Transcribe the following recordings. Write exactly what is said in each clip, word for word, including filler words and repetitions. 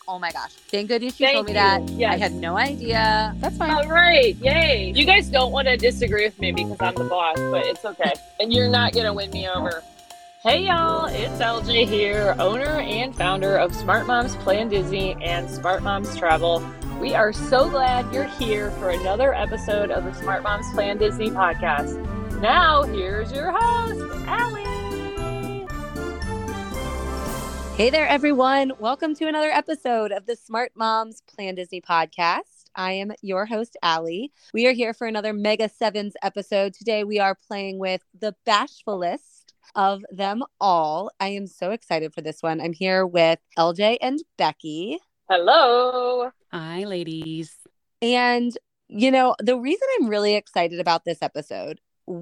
oh my gosh. Thank goodness you Thank told me you. that. Yes. I had no idea. That's fine. All right. Yay. You guys don't want to disagree with me because I'm the boss, but it's okay. And you're not going to win me over. Hey y'all, it's L J here, owner and founder of Smart Moms Plan Disney and Smart Moms Travel. We are so glad you're here for another episode of the Smart Moms Plan Disney podcast. Now, here's your host, Allie. Hey there, everyone. Welcome to another episode of the Smart Moms Plan Disney podcast. I am your host, Allie. We are here for another Mega Sevens episode. Today, we are playing with the bashfulest of them all. I am so excited for this one. I'm here with L J and Becky. Hello. Hi, ladies. And, you know, the reason I'm really excited about this episode,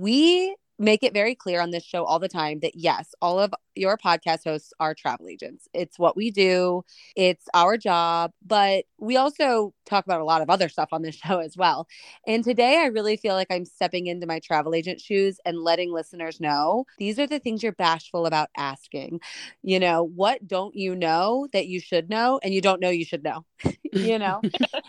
we make it very clear on this show all the time that, yes, all of your podcast hosts are travel agents. It's what we do. It's our job. But we also talk about a lot of other stuff on this show as well. And today I really feel like I'm stepping into my travel agent shoes and letting listeners know these are the things you're bashful about asking. You know, what don't you know that you should know and you don't know you should know, you know?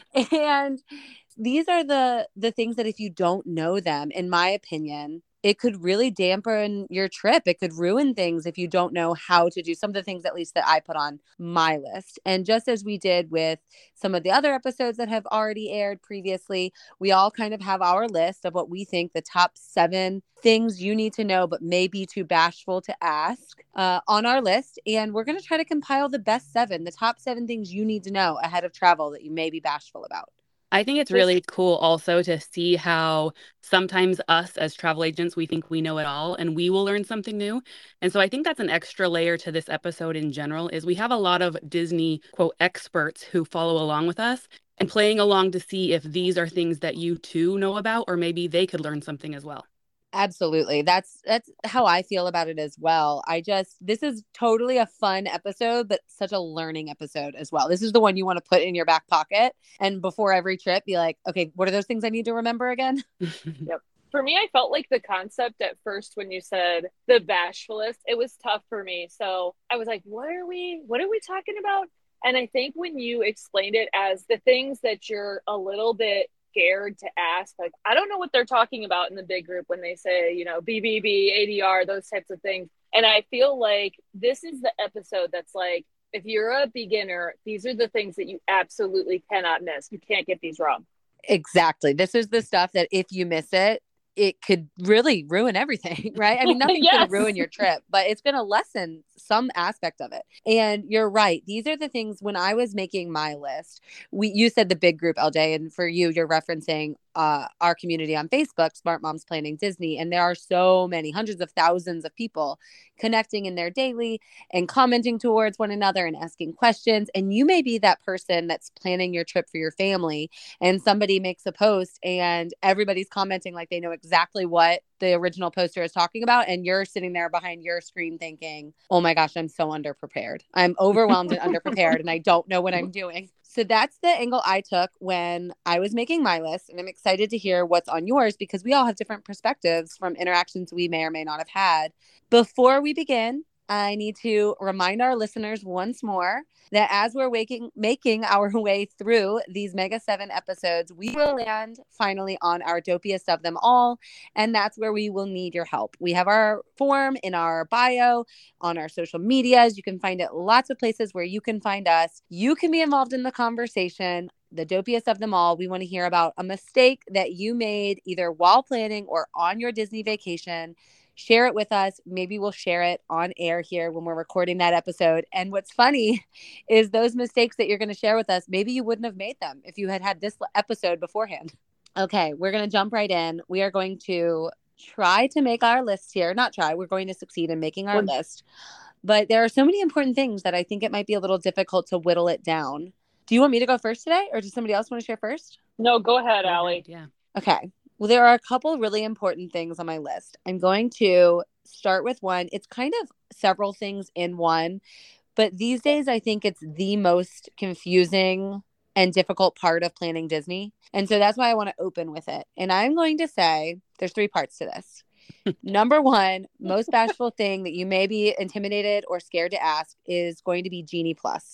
And these are the the things that if you don't know them, in my opinion, it could really dampen your trip. It could ruin things if you don't know how to do some of the things, at least that I put on my list. And just as we did with some of the other episodes that have already aired previously, we all kind of have our list of what we think the top seven things you need to know, but may be too bashful to ask uh, on our list. And we're going to try to compile the best seven, the top seven things you need to know ahead of travel that you may be bashful about. I think it's really cool also to see how sometimes us as travel agents, we think we know it all and we will learn something new. And so I think that's an extra layer to this episode in general is we have a lot of Disney, quote, experts who follow along with us and playing along to see if these are things that you too know about, or maybe they could learn something as well. Absolutely. That's that's how I feel about it as well. I just, this is totally a fun episode, but such a learning episode as well. This is the one you want to put in your back pocket. And before every trip, be like, okay, what are those things I need to remember again? Yep. For me, I felt like the concept at first when you said the bashfulest, it was tough for me. So I was like, what are we, what are we talking about? And I think when you explained it as the things that you're a little bit scared to ask, like, I don't know what they're talking about in the big group when they say, you know, B B B, A D R, those types of things. And I feel like this is the episode that's like, if you're a beginner, these are the things that you absolutely cannot miss. You can't get these wrong. Exactly. This is the stuff that if you miss it, it could really ruin everything, right? I mean, nothing's Yes. going to ruin your trip, but it's going to lessen some aspect of it. And you're right. These are the things when I was making my list, we, you said the big group, L J, and for you, you're referencing uh, our community on Facebook, Smart Moms Planning Disney. And there are so many, hundreds of thousands of people connecting in there daily and commenting towards one another and asking questions. And you may be that person that's planning your trip for your family and somebody makes a post and everybody's commenting like they know exactly what the original poster is talking about. And you're sitting there behind your screen thinking, oh my gosh, I'm so underprepared. I'm overwhelmed and underprepared and I don't know what I'm doing. So that's the angle I took when I was making my list. And I'm excited to hear what's on yours because we all have different perspectives from interactions we may or may not have had. Before we begin, I need to remind our listeners once more that as we're waking, making our way through these Mega seven episodes, we will land finally on our dopiest of them all. And that's where we will need your help. We have our form in our bio, on our social medias. You can find it lots of places where you can find us. You can be involved in the conversation. The dopiest of them all, we want to hear about a mistake that you made either while planning or on your Disney vacation. Share it with us. Maybe we'll share it on air here when we're recording that episode. And what's funny is those mistakes that you're going to share with us, maybe you wouldn't have made them if you had had this episode beforehand. Okay, we're going to jump right in. We are going to try to make our list here. Not try, we're going to succeed in making our Well, list. But there are so many important things that I think it might be a little difficult to whittle it down. Do you want me to go first today or does somebody else want to share first? No, go ahead, Go Allie. ahead, yeah. Okay. Well, there are a couple really important things on my list. I'm going to start with one. It's kind of several things in one, but these days I think it's the most confusing and difficult part of planning Disney. And so that's why I want to open with it. And I'm going to say there's three parts to this. Number one, most bashful thing that you may be intimidated or scared to ask is going to be Genie Plus.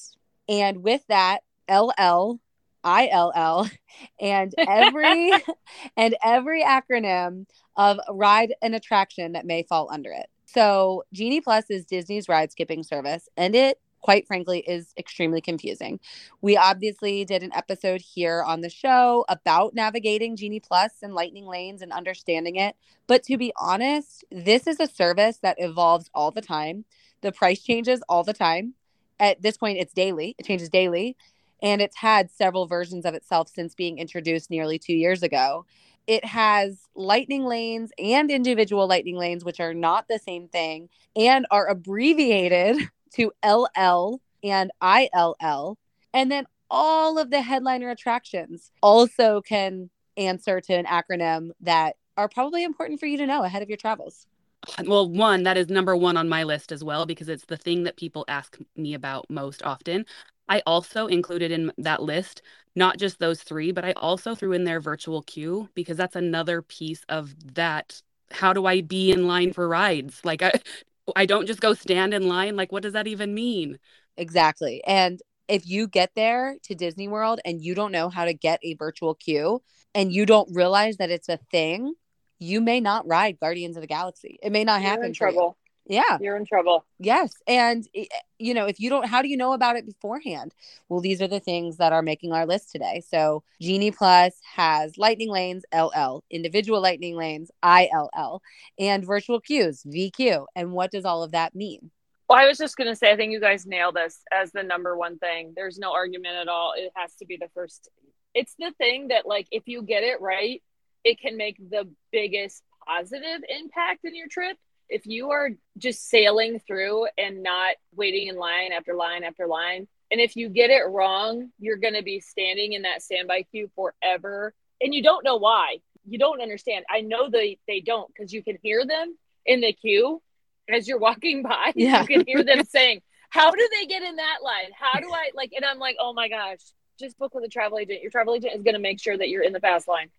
And with that, L L, I L L, and every and every acronym of ride and attraction that may fall under it. So Genie Plus is Disney's ride skipping service, and it, quite frankly, is extremely confusing. We obviously did an episode here on the show about navigating Genie Plus and Lightning Lanes and understanding it. But to be honest, this is a service that evolves all the time. The price changes all the time. At this point, it's daily. It changes daily. And it's had several versions of itself since being introduced nearly two years ago. It has lightning lanes and individual lightning lanes, which are not the same thing and are abbreviated to L L and I L L. And then all of the headliner attractions also can answer to an acronym that are probably important for you to know ahead of your travels. Well, one, that is number one on my list as well, because it's the thing that people ask me about most often. I also included in that list, not just those three, but I also threw in their virtual queue, because that's another piece of that. How do I be in line for rides? Like, I, I don't just go stand in line. Like, what does that even mean? Exactly. And if you get there to Disney World and you don't know how to get a virtual queue and you don't realize that it's a thing, you may not ride Guardians of the Galaxy. It may not You're happen in for trouble. you. Yeah. You're in trouble. Yes. And, you know, if you don't, how do you know about it beforehand? Well, these are the things that are making our list today. So Genie Plus has lightning lanes, L L, individual lightning lanes, I L L, and virtual queues, V Q. And what does all of that mean? Well, I was just going to say, I think you guys nailed this as the number one thing. There's no argument at all. It has to be the first. It's the thing that, like, if you get it right, it can make the biggest positive impact in your trip. If you are just sailing through and not waiting in line after line after line, and if you get it wrong, you're going to be standing in that standby queue forever. And you don't know why. You don't understand. I know they, they don't, because you can hear them in the queue as you're walking by. Yeah. You can hear them saying, how do they get in that line? How do I, like, and I'm like, oh my gosh, just book with a travel agent. Your travel agent is going to make sure that you're in the fast line.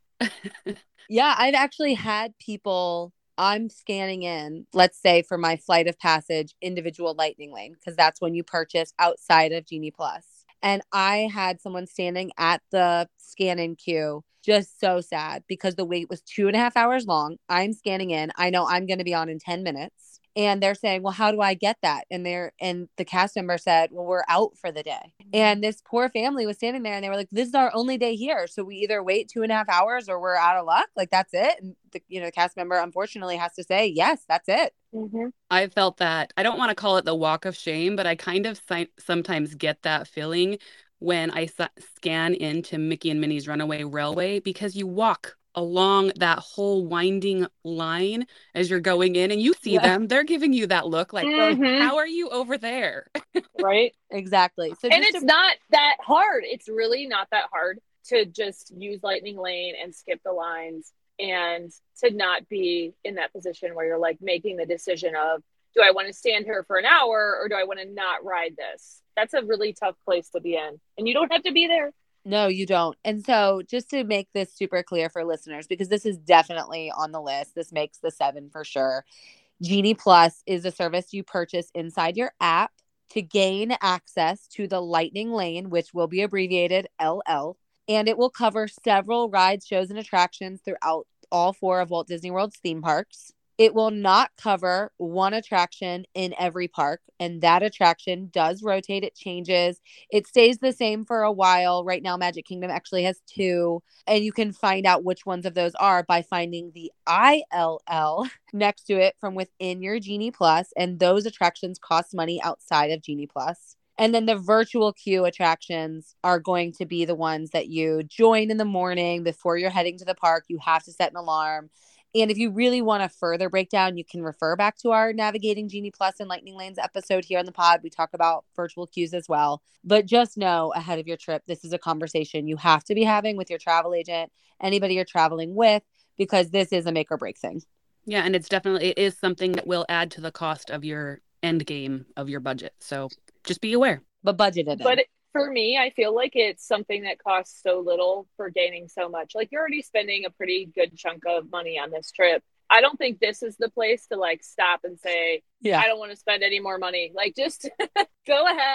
Yeah, I've actually had people, I'm scanning in, let's say for my flight of passage, individual lightning lane, because that's when you purchase outside of Genie Plus. And I had someone standing at the scan-in queue, just so sad because the wait was two and a half hours long. I'm scanning in. I know I'm going to be on in ten minutes. And they're saying, well, how do I get that? And they're, and the cast member said, well, we're out for the day. And this poor family was standing there and they were like, this is our only day here. So we either wait two and a half hours or we're out of luck. Like, that's it. And the, you know, the cast member unfortunately has to say, yes, that's it. Mm-hmm. I felt that. I don't want to call it the walk of shame, but I kind of si- sometimes get that feeling when I s- scan into Mickey and Minnie's Runaway Railway, because you walk along that whole winding line as you're going in and you see Yeah. them, they're giving you that look like, Mhm. oh, how are you over there? Right. Exactly. So And just it's to- not that hard. It's really not that hard to just use Lightning Lane and skip the lines and to not be in that position where you're like making the decision of, do I want to stand here for an hour or do I want to not ride this? That's a really tough place to be in. And you don't have to be there. No, you don't. And so just to make this super clear for listeners, because this is definitely on the list, this makes the seven for sure. Genie Plus is a service you purchase inside your app to gain access to the Lightning Lane, which will be abbreviated L L, and it will cover several rides, shows, and attractions throughout all four of Walt Disney World's theme parks. It will not cover one attraction in every park, and that attraction does rotate. It changes. It stays the same for a while. Right now, Magic Kingdom actually has two, and you can find out which ones of those are by finding the I L L next to it from within your Genie Plus, and those attractions cost money outside of Genie Plus. And then the virtual queue attractions are going to be the ones that you join in the morning before you're heading to the park. You have to set an alarm. And if you really want a further breakdown, you can refer back to our Navigating Genie Plus and Lightning Lanes episode here on the pod. We talk about virtual queues as well. But just know ahead of your trip, this is a conversation you have to be having with your travel agent, anybody you're traveling with, because this is a make or break thing. Yeah, and it's definitely, it is something that will add to the cost of your end game of your budget. So just be aware. But budgeted in. But it, for me, I feel like it's something that costs so little for gaining so much. Like, you're already spending a pretty good chunk of money on this trip. I don't think this is the place to like stop and say, Yeah. I don't want to spend any more money. Like, just go ahead,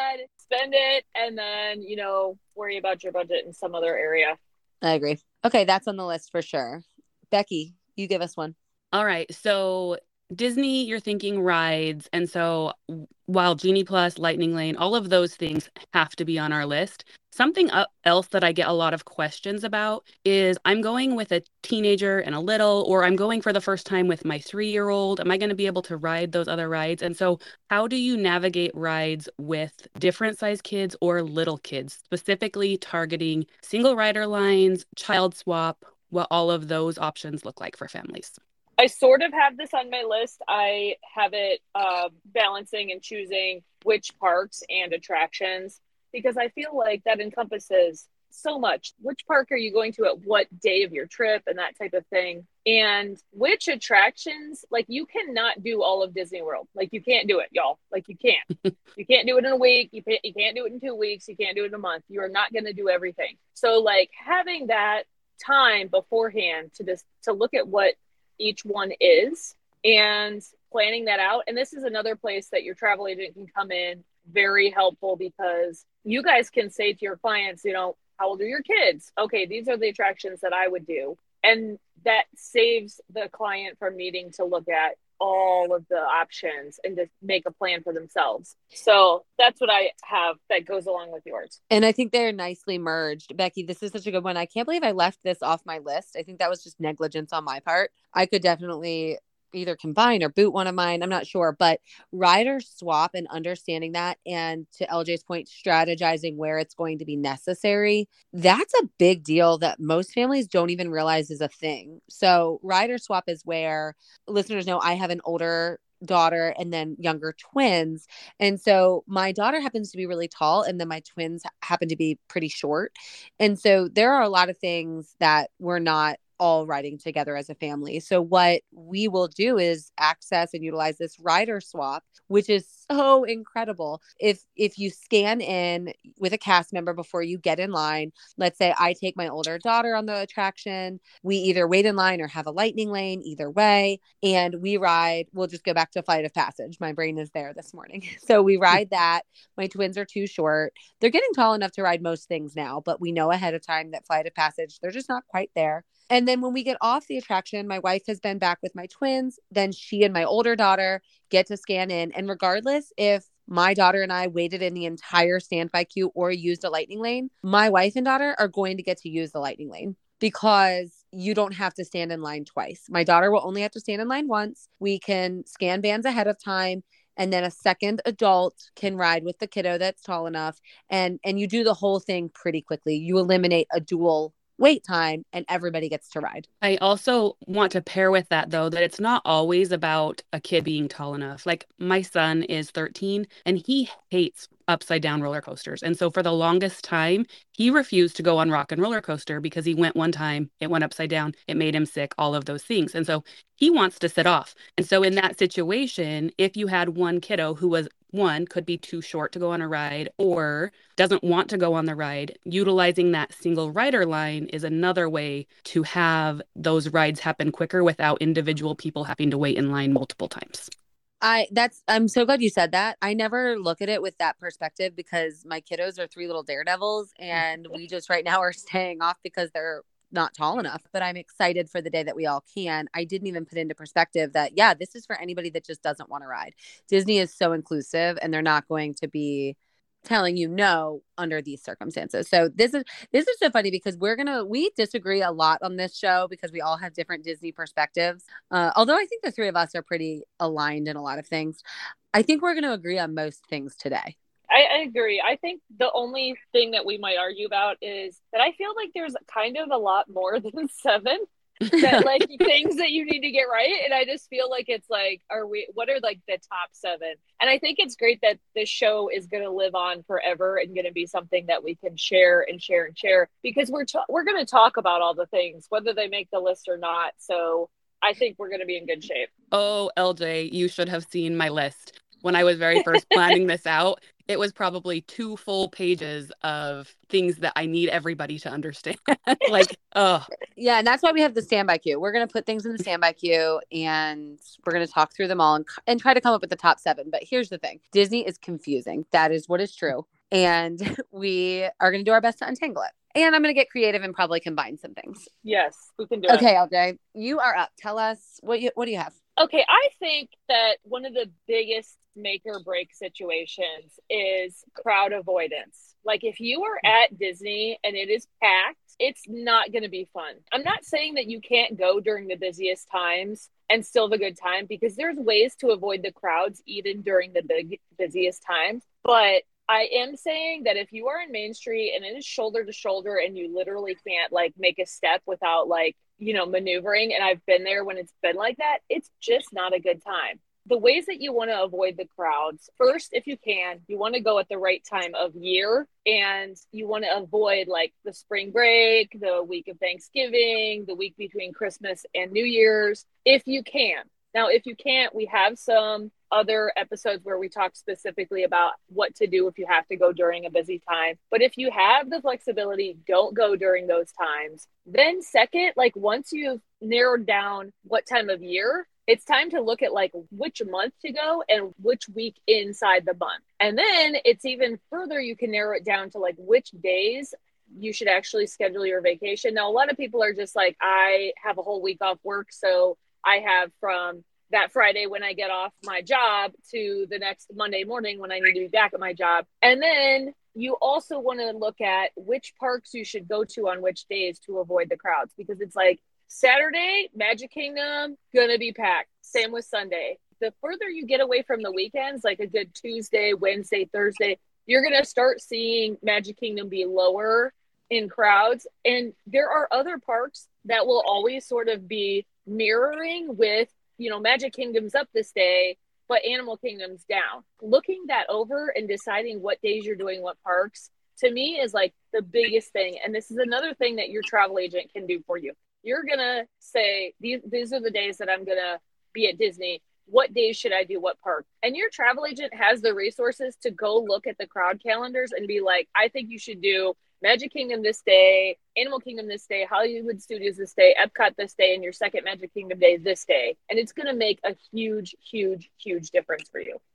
spend it, and then, you know, worry about your budget in some other area. I agree. Okay, that's on the list for sure. Becky, you give us one. All right. So Disney, you're thinking rides. And so while Genie Plus, Lightning Lane, all of those things have to be on our list. Something else that I get a lot of questions about is I'm going with a teenager and a little, or I'm going for the first time with my three-year-old. Am I going to be able to ride those other rides? And so how do you navigate rides with different size kids or little kids, specifically targeting single rider lines, child swap, what all of those options look like for families? I sort of have this on my list. I have it uh, balancing and choosing which parks and attractions, because I feel like that encompasses so much. Which park are you going to at what day of your trip and that type of thing? And which attractions, like you cannot do all of Disney World. Like you can't do it, y'all. Like you can't. You can't do it in a week. You can't, you can't do it in two weeks. You can't do it in a month. You are not going to do everything. So like having that time beforehand to just to look at what each one is and planning that out. And this is another place that your travel agent can come in very helpful, because you guys can say to your clients, you know, how old are your kids? Okay, these are the attractions that I would do. And that saves the client from needing to look at all of the options and to make a plan for themselves. So that's what I have that goes along with yours. And I think they're nicely merged. Becky, this is such a good one. I can't believe I left this off my list. I think that was just negligence on my part. I could definitely either combine or boot one of mine. I'm not sure, but rider swap and understanding that, and to L J's point, strategizing where it's going to be necessary. That's a big deal that most families don't even realize is a thing. So rider swap is where listeners know I have an older daughter and then younger twins. And so my daughter happens to be really tall, and then my twins happen to be pretty short. And so there are a lot of things that we're not all riding together as a family. So what we will do is access and utilize this rider swap, which is so incredible. If if you scan in with a cast member before you get in line, let's say I take my older daughter on the attraction, we either wait in line or have a lightning lane, either way, and we ride, we'll just go back to Flight of Passage. My brain is there this morning. So we ride that. My twins are too short. They're getting tall enough to ride most things now, but we know ahead of time that Flight of Passage, they're just not quite there. And then when we get off the attraction, my wife has been back with my twins. Then she and my older daughter get to scan in. And regardless if my daughter and I waited in the entire standby queue or used a lightning lane, my wife and daughter are going to get to use the lightning lane, because you don't have to stand in line twice. My daughter will only have to stand in line once. We can scan bands ahead of time, and then a second adult can ride with the kiddo that's tall enough. And, and you do the whole thing pretty quickly. You eliminate a dual wait time and everybody gets to ride. I also want to pair with that, though, that it's not always about a kid being tall enough. Like my son is thirteen and he hates upside down roller coasters. And so for the longest time, he refused to go on Rock and Roller Coaster because he went one time, it went upside down, it made him sick, all of those things. And so he wants to sit off. And so in that situation, if you had one kiddo who was one, could be too short to go on a ride or doesn't want to go on the ride, utilizing that single rider line is another way to have those rides happen quicker without individual people having to wait in line multiple times. I that's I'm so glad you said that. I never look at it with that perspective, because my kiddos are three little daredevils and we just right now are staying off because they're not tall enough. But I'm excited for the day that we all can. I didn't even put into perspective that, yeah, this is for anybody that just doesn't want to ride. Disney is so inclusive, and they're not going to be telling you no under these circumstances. So this is this is so funny, because we're gonna we disagree a lot on this show because we all have different Disney perspectives. Uh, although I think the three of us are pretty aligned in a lot of things. I think we're gonna agree on most things today. I, I agree. I think the only thing that we might argue about is that I feel like there's kind of a lot more than seven. That like things that you need to get right, and I just feel like it's like, are we what are like the top seven? And I think it's great that this show is going to live on forever and going to be something that we can share and share and share, because we're ta- we're going to talk about all the things whether they make the list or not. So I think we're going to be in good shape. Oh, L J, you should have seen my list when I was very first planning this out. It was probably two full pages of things that I need everybody to understand. Like, oh. Yeah, and that's why we have the standby queue. We're going to put things in the standby queue, and we're going to talk through them all and, and try to come up with the top seven. But here's the thing. Disney is confusing. That is what is true. and we are going to do our best to untangle it. And I'm going to get creative and probably combine some things. Yes, we can do okay, it. L J, you are up. Tell us what you what do you have? Okay, I think that one of the biggest make or break situations is crowd avoidance. Like if you are at Disney and it is packed, it's not going to be fun. I'm not saying that you can't go during the busiest times and still have a good time, because there's ways to avoid the crowds even during the big busiest times. But I am saying that if you are in Main Street and it is shoulder to shoulder and you literally can't like make a step without like, you know, maneuvering, and I've been there when it's been like that, it's just not a good time. The ways that you want to avoid the crowds, first, if you can, you want to go at the right time of year, and you want to avoid like the spring break, the week of Thanksgiving, the week between Christmas and New Year's, if you can. Now, if you can't, we have some other episodes where we talk specifically about what to do if you have to go during a busy time. But if you have the flexibility, don't go during those times. Then second, like once you've narrowed down what time of year, it's time to look at like which month to go and which week inside the month. And then it's even further, you can narrow it down to like which days you should actually schedule your vacation. Now, a lot of people are just like, I have a whole week off work, so I have from that Friday when I get off my job to the next Monday morning when I need to be back at my job. And then you also want to look at which parks you should go to on which days to avoid the crowds, because it's like Saturday, Magic Kingdom, gonna be packed. Same with Sunday. The further you get away from the weekends, like a good Tuesday, Wednesday, Thursday, you're gonna start seeing Magic Kingdom be lower in crowds. And there are other parks that will always sort of be mirroring with, you know, Magic Kingdom's up this day, but Animal Kingdom's down. Looking that over and deciding what days you're doing what parks, to me, is like the biggest thing. And this is another thing that your travel agent can do for you. You're going to say, these, these are the days that I'm going to be at Disney. What days should I do what park? And your travel agent has the resources to go look at the crowd calendars and be like, I think you should do Magic Kingdom this day, Animal Kingdom this day, Hollywood Studios this day, Epcot this day, and your second Magic Kingdom day this day. And it's going to make a huge, huge, huge difference for you.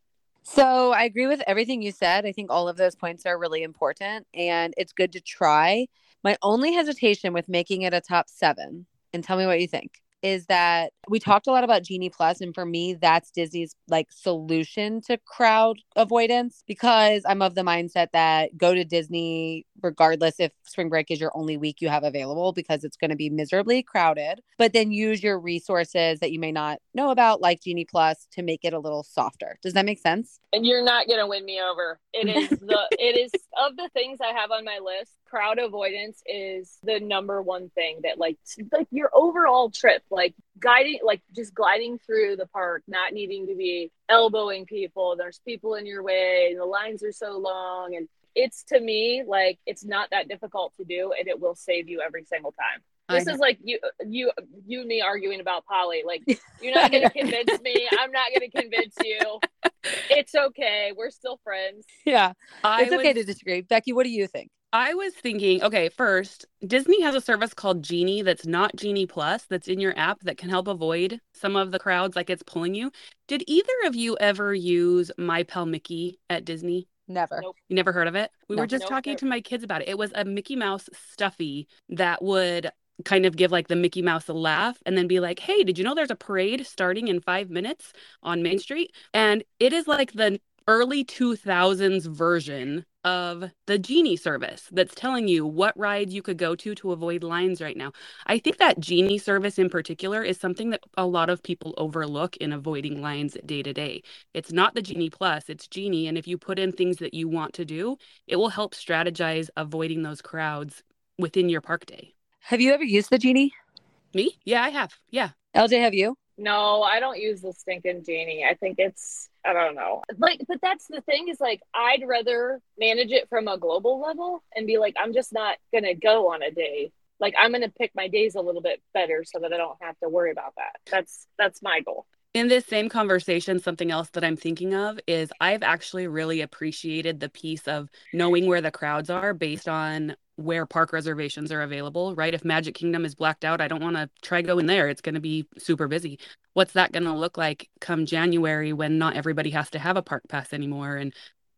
So I agree with everything you said. I think all of those points are really important, and it's good to try. My only hesitation with making it a top seven, and tell me what you think, is that we talked a lot about Genie Plus, and for me, that's Disney's like solution to crowd avoidance, because I'm of the mindset that go to Disney regardless if spring break is your only week you have available, because it's going to be miserably crowded, but then use your resources that you may not know about, like Genie Plus, to make it a little softer. Does that make sense? And you're not going to win me over. It is the, it is of the things I have on my list, crowd avoidance is the number one thing that like, like your overall trip, like guiding, like just gliding through the park, not needing to be elbowing people. There's people in your way and the lines are so long. And it's, to me, like, it's not that difficult to do, and it will save you every single time. This is like you, you, you and me arguing about Polly. Like, you're not going to convince me. I'm not going to convince you. It's okay. We're still friends. Yeah. I it's okay was, to disagree. Becky, what do you think? I was thinking, okay, first, Disney has a service called Genie that's not Genie Plus, that's in your app, that can help avoid some of the crowds, like it's pulling you. Did either of you ever use My Pal Mickey at Disney? Never. Nope. You never heard of it? We No. were just Nope. talking Nope. to my kids about it. It was a Mickey Mouse stuffy that would kind of give like the Mickey Mouse a laugh and then be like, hey, did you know there's a parade starting in five minutes on Main Street? And it is like the early two thousands version of the Genie service that's telling you what rides you could go to to avoid lines right now. I think that Genie service in particular is something that a lot of people overlook in avoiding lines day to day. It's not the Genie Plus, it's Genie. And if you put in things that you want to do, it will help strategize avoiding those crowds within your park day. Have you ever used the Genie? Me? Yeah, I have. Yeah. L J, have you? No, I don't use the stinking Genie. I think it's, I don't know. Like, but that's the thing is like, I'd rather manage it from a global level and be like, I'm just not going to go on a day. Like, I'm going to pick my days a little bit better so that I don't have to worry about that. That's, that's my goal. In this same conversation, something else that I'm thinking of is I've actually really appreciated the piece of knowing where the crowds are based on where park reservations are available, right? If Magic Kingdom is blacked out, I don't want to try going there. It's going to be super busy. What's that going to look like come January when not everybody has to have a park pass anymore? And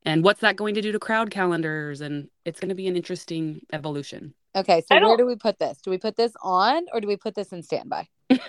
And what's that going to do to crowd calendars? And it's going to be an interesting evolution. Okay, so I where don't- do we put this? Do we put this on or do we put this in standby?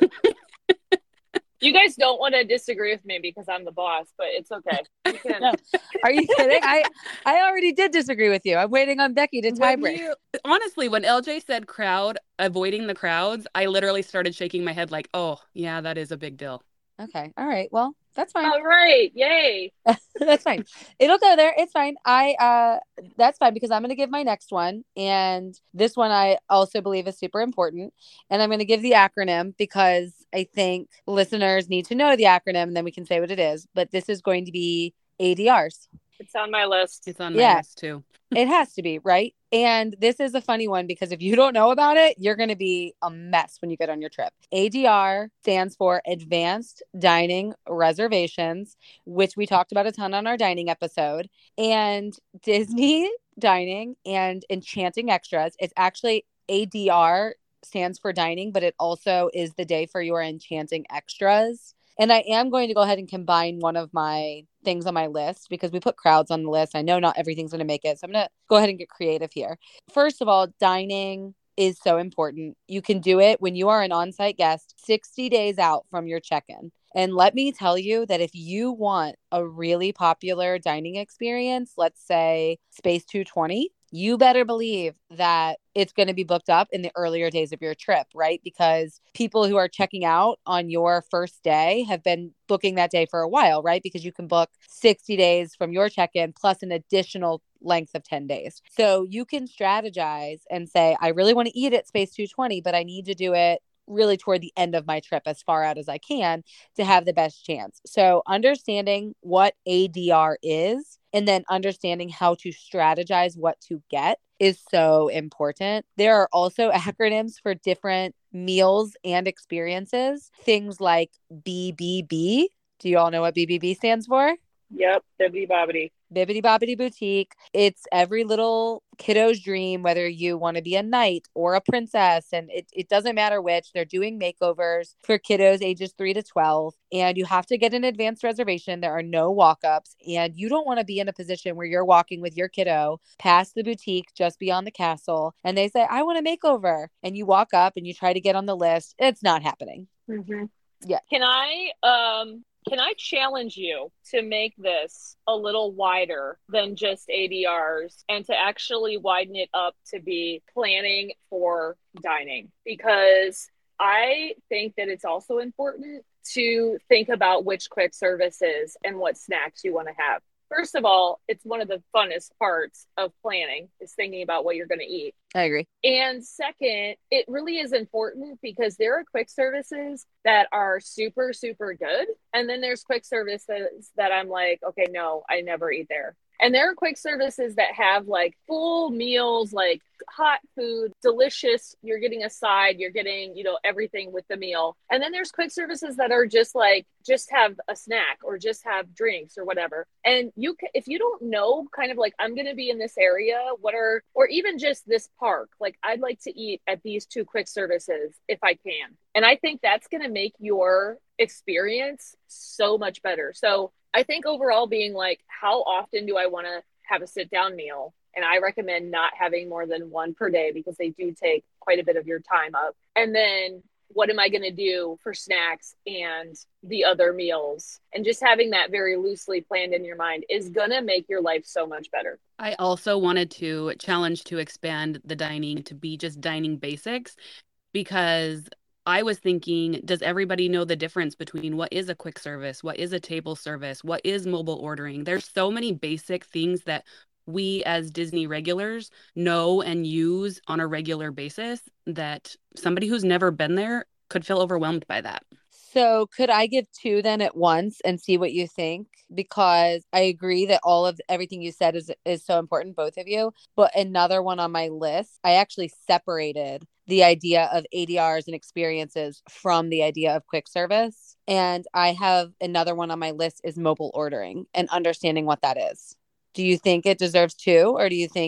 You guys don't want to disagree with me because I'm the boss, but it's okay. You can... No. Are you kidding? I I already did disagree with you. I'm waiting on Becky to tie When break. you- honestly, when L J said crowd, avoiding the crowds, I literally started shaking my head like, oh, yeah, that is a big deal. Okay. All right. Well, that's fine. All right. Yay. That's fine. It'll go there. It's fine. I uh that's fine because I'm going to give my next one, and this one I also believe is super important, and I'm going to give the acronym because I think listeners need to know the acronym and then we can say what it is, but this is going to be A D Rs. It's on my list. It's on my Yeah. list too. It has to be, right? And this is a funny one because if you don't know about it, you're going to be a mess when you get on your trip. A D R stands for Advanced Dining Reservations, which we talked about a ton on our dining episode. And Disney Dining and Enchanting Extras, it's actually A D R stands for dining, but it also is the day for your Enchanting Extras. And I am going to go ahead and combine one of my things on my list because we put crowds on the list. I know not everything's going to make it. So I'm going to go ahead and get creative here. First of all, dining is so important. You can do it when you are an on-site guest sixty days out from your check-in. And let me tell you that if you want a really popular dining experience, let's say Space two twenty, you better believe that it's going to be booked up in the earlier days of your trip, right? Because people who are checking out on your first day have been booking that day for a while, right? Because you can book sixty days from your check-in plus an additional length of ten days. So you can strategize and say, I really want to eat at Space two twenty, but I need to do it really toward the end of my trip as far out as I can to have the best chance. So understanding what A D R is and then understanding how to strategize what to get is so important. There are also acronyms for different meals and experiences. Things like B B B. Do you all know what B B B stands for? Yep. Bibbidi bobbidi. Bibbidi Bobbidi Boutique. It's every little kiddo's dream, whether you want to be a knight or a princess. And it, it doesn't matter which. They're doing makeovers for kiddos ages three to twelve. And you have to get an advanced reservation. There are no walk-ups. And you don't want to be in a position where you're walking with your kiddo past the boutique just beyond the castle. And they say, I want a makeover. And you walk up and you try to get on the list. It's not happening. Mm-hmm. Yeah. Can I um can I challenge you to make this a little wider than just A D Rs and to actually widen it up to be planning for dining? Because I think that it's also important to think about which quick services and what snacks you want to have. First of all, it's one of the funnest parts of planning is thinking about what you're going to eat. I agree. And second, it really is important because there are quick services that are super, super good. And then there's quick services that I'm like, okay, no, I never eat there. And there are quick services that have like full meals, like hot food, delicious. You're getting a side, you're getting, you know, everything with the meal. And then there's quick services that are just like, just have a snack or just have drinks or whatever. And you can, if you don't know kind of like, I'm going to be in this area, what are, or even just this park, like I'd like to eat at these two quick services if I can. And I think that's going to make your experience so much better. So I think overall being like, how often do I want to have a sit down meal? And I recommend not having more than one per day because they do take quite a bit of your time up. And then what am I going to do for snacks and the other meals? And just having that very loosely planned in your mind is going to make your life so much better. I also wanted to challenge to expand the dining to be just dining basics because I was thinking, does everybody know the difference between what is a quick service, what is a table service, what is mobile ordering? There's so many basic things that we as Disney regulars know and use on a regular basis that somebody who's never been there could feel overwhelmed by that. So could I give two then at once and see what you think? Because I agree that all of everything you said is is so important, both of you. But another one on my list, I actually separated the idea of A D Rs and experiences from the idea of quick service. And I have another one on my list is mobile ordering and understanding what that is. Do you think it deserves two, or do you think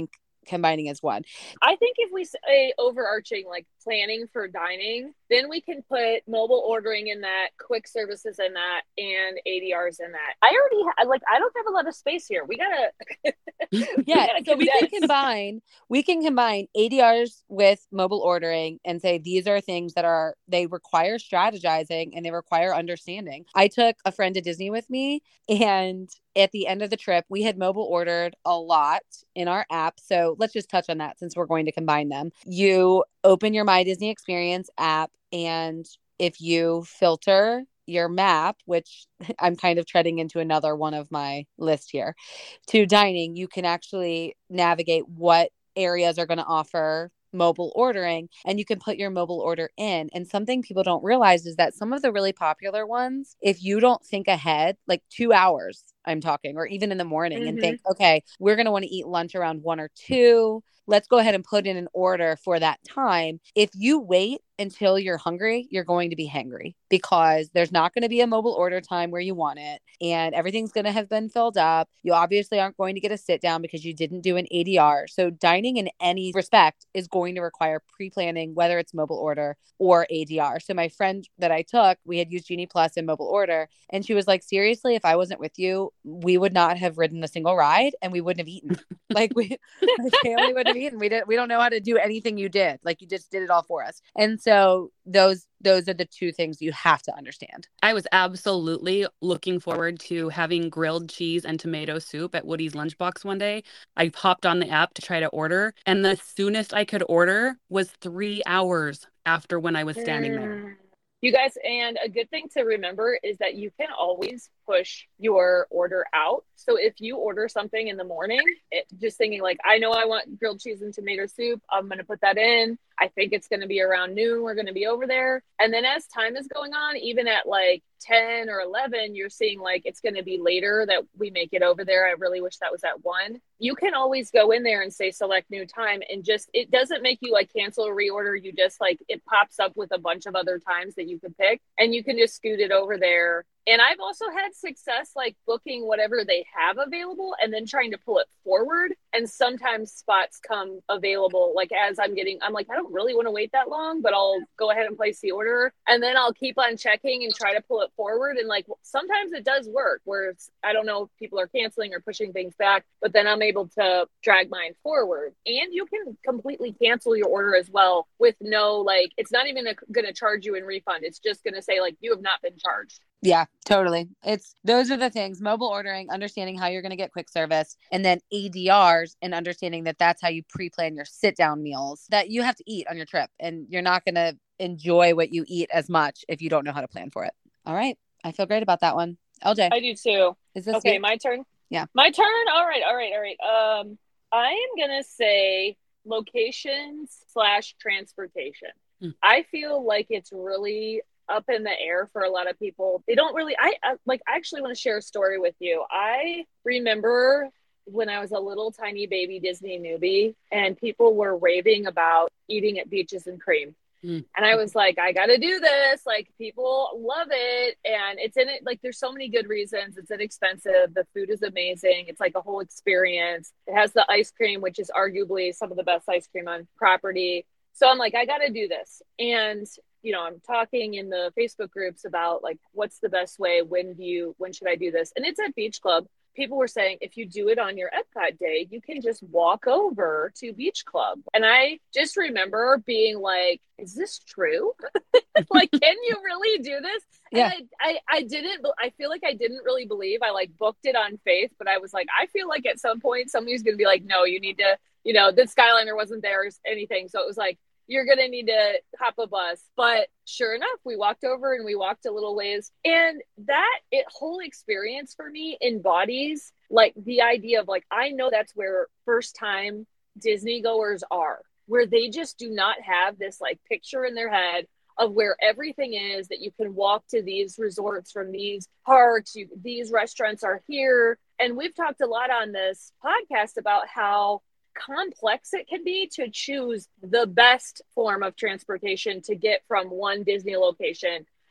combining as one. I think if we say overarching, like planning for dining, then we can put mobile ordering in that, quick services in that, and A D Rs in that. I already ha- like I don't have a lot of space here. We gotta yeah. we gotta so we can condense. combine we can combine A D Rs with mobile ordering and say these are things that are they require strategizing and they require understanding. I took a friend to Disney with me, and at the end of the trip, we had mobile ordered a lot in our app. So let's just touch on that since we're going to combine them. You open your My Disney Experience app, and if you filter your map, which I'm kind of treading into another one of my list here, to dining, you can actually navigate what areas are going to offer mobile ordering, and you can put your mobile order in. And something people don't realize is that some of the really popular ones, if you don't think ahead, like two hours, I'm talking, or even in the morning, Mhm. and think, okay, we're going to want to eat lunch around one or two. Let's go ahead and put in an order for that time. If you wait until you're hungry, you're going to be hangry because there's not going to be a mobile order time where you want it, and everything's going to have been filled up. You obviously aren't going to get a sit down because you didn't do an A D R. So dining in any respect is going to require pre-planning, whether it's mobile order or A D R. So my friend that I took, we had used Genie Plus and mobile order, and she was like, seriously, if I wasn't with you, we would not have ridden a single ride and we wouldn't have eaten. Like we, my family wouldn't have eaten. We did. We don't know how to do anything you did. Like you just did it all for us. And so those those are the two things you have to understand. I was absolutely looking forward to having grilled cheese and tomato soup at Woody's Lunchbox one day. I popped on the app to try to order, and the soonest I could order was three hours after when I was standing there. You guys, and a good thing to remember is that you can always push your order out. So if you order something in the morning, it, just thinking like, I know I want grilled cheese and tomato soup, I'm going to put that in. I think it's going to be around noon. We're going to be over there. And then as time is going on, even at like ten or eleven, you're seeing like it's going to be later that we make it over there. I really wish that was at one. You can always go in there and say select new time, and just, it doesn't make you like cancel or reorder. You just like, it pops up with a bunch of other times that you could pick, and you can just scoot it over there. And I've also had success like booking whatever they have available and then trying to pull it forward. And sometimes spots come available like as I'm getting, I'm like, I don't really want to wait that long, but I'll go ahead and place the order. And then I'll keep on checking and try to pull it forward. And like sometimes it does work where it's, I don't know if people are canceling or pushing things back, but then I'm able to drag mine forward. And you can completely cancel your order as well with no, like, it's not even going to charge you in refund. It's just going to say like, you have not been charged. Yeah, totally. It's those are the things: mobile ordering, understanding how you're going to get quick service, and then A D Rs and understanding that that's how you pre-plan your sit-down meals that you have to eat on your trip, and you're not going to enjoy what you eat as much if you don't know how to plan for it. All right. I feel great about that one. L J. I do too. Is this okay? you? My turn. Yeah. My turn. All right. All right. All right. Um, I am going to say locations slash transportation. Hmm. I feel like it's really up in the air for a lot of people. They don't really, I, I like, I actually want to share a story with you. I remember when I was a little tiny baby Disney newbie and people were raving about eating at Beaches and Cream. Mm. And I was like, I got to do this. Like people love it. And it's in it. Like there's so many good reasons. It's inexpensive. The food is amazing. It's like a whole experience. It has the ice cream, which is arguably some of the best ice cream on property. So I'm like, I got to do this. And you know, I'm talking in the Facebook groups about like, what's the best way? When do you, when should I do this? And it's at Beach Club. People were saying, if you do it on your Epcot day, you can just walk over to Beach Club. And I just remember being like, is this true? Like, can you really do this? Yeah. And I, I, I didn't, I feel like I didn't really believe. I like booked it on faith, but I was like, I feel like at some point somebody's going to be like, no, you need to, you know, the Skyliner wasn't there or anything. So it was like, you're going to need to hop a bus. But sure enough, we walked over and we walked a little ways. And that it, whole experience for me embodies like the idea of like, I know that's where first time Disney goers are, where they just do not have this like picture in their head of where everything is, that you can walk to these resorts from these parks, you, these restaurants are here. And we've talked a lot on this podcast about how complex it can be to choose the best form of transportation to get from one Disney location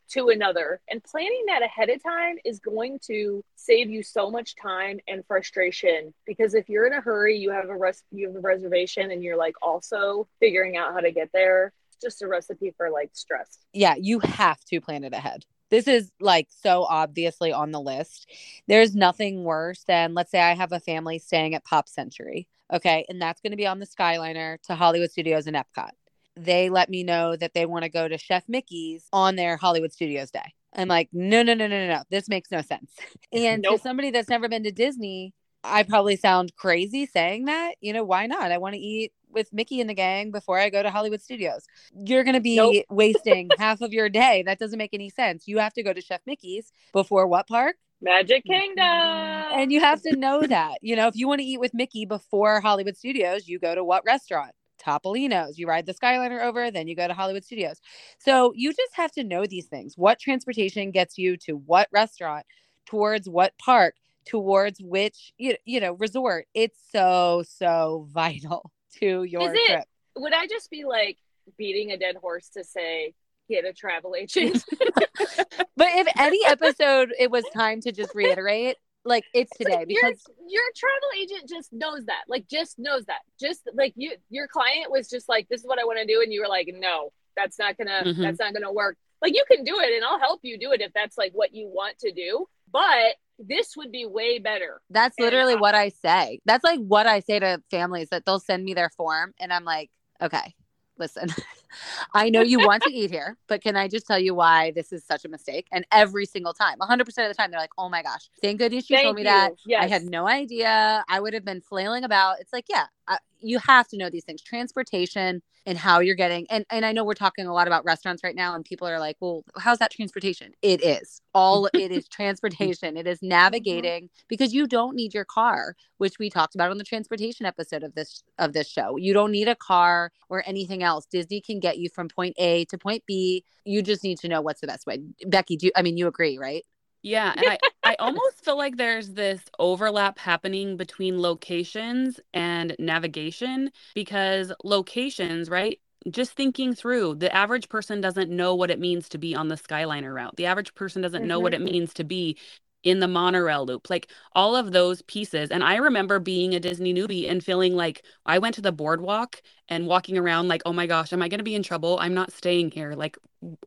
to another. And planning that ahead of time is going to save you so much time and frustration, because if you're in a hurry, you have a res- you have a reservation and you're like also figuring out how to get there, it's just a recipe for like stress. Yeah, you have to plan it ahead. This is like so obviously on the list. There's nothing worse than, let's say I have a family staying at Pop Century. Okay. And that's going to be on the Skyliner to Hollywood Studios and Epcot. They let me know that they want to go to Chef Mickey's on their Hollywood Studios day. I'm like, no, no, no, no, no, no. This makes no sense. And nope. To somebody that's never been to Disney, I probably sound crazy saying that. You know, why not? I want to eat with Mickey and the gang before I go to Hollywood Studios. You're going to be nope. wasting half of your day. That doesn't make any sense. You have to go to Chef Mickey's before what park? Magic Kingdom. And you have to know that. You know, if you want to eat with Mickey before Hollywood Studios, you go to what restaurant? Topolino's. You ride the Skyliner over, then you go to Hollywood Studios. So you just have to know these things. What transportation gets you to what restaurant, towards what park, towards which, you, you know, resort. It's so, so vital to your Is it, trip. Would I just be like beating a dead horse to say, get a travel agent? But if any episode it was time to just reiterate, like it's today, like because your, your travel agent just knows that, like just knows that, just like you, your client was just like, this is what I want to do, and you were like, no, that's not gonna, mm-hmm. that's not gonna work. Like you can do it, and I'll help you do it if that's like what you want to do, but this would be way better. That's literally and, uh, what I say. That's like what I say to families, that they'll send me their form, and I'm like, okay, listen, I know you want to eat here, but can I just tell you why this is such a mistake? And every single time, one hundred percent of the time, they're like, oh my gosh, thank goodness you thank told me you. that. Yes. I had no idea. I would have been flailing about. It's like, yeah, I, you have to know these things, transportation and how you're getting. And, and I know we're talking a lot about restaurants right now, and people are like, well, how's that transportation? It is all, it is transportation. It is navigating, because you don't need your car, which we talked about on the transportation episode of this, of this show. You don't need a car or anything else. Disney can get you from point A to point B. You just need to know what's the best way. Becky, do you, I mean, you agree, right? Yeah. And I, I almost feel like there's this overlap happening between locations and navigation, because locations, right? Just thinking through, the average person doesn't know what it means to be on the Skyliner route. The average person doesn't mm-hmm. know what it means to be in the monorail loop, like all of those pieces. And I remember being a Disney newbie and feeling like I went to the boardwalk and walking around like, oh my gosh, am I going to be in trouble? I'm not staying here. Like,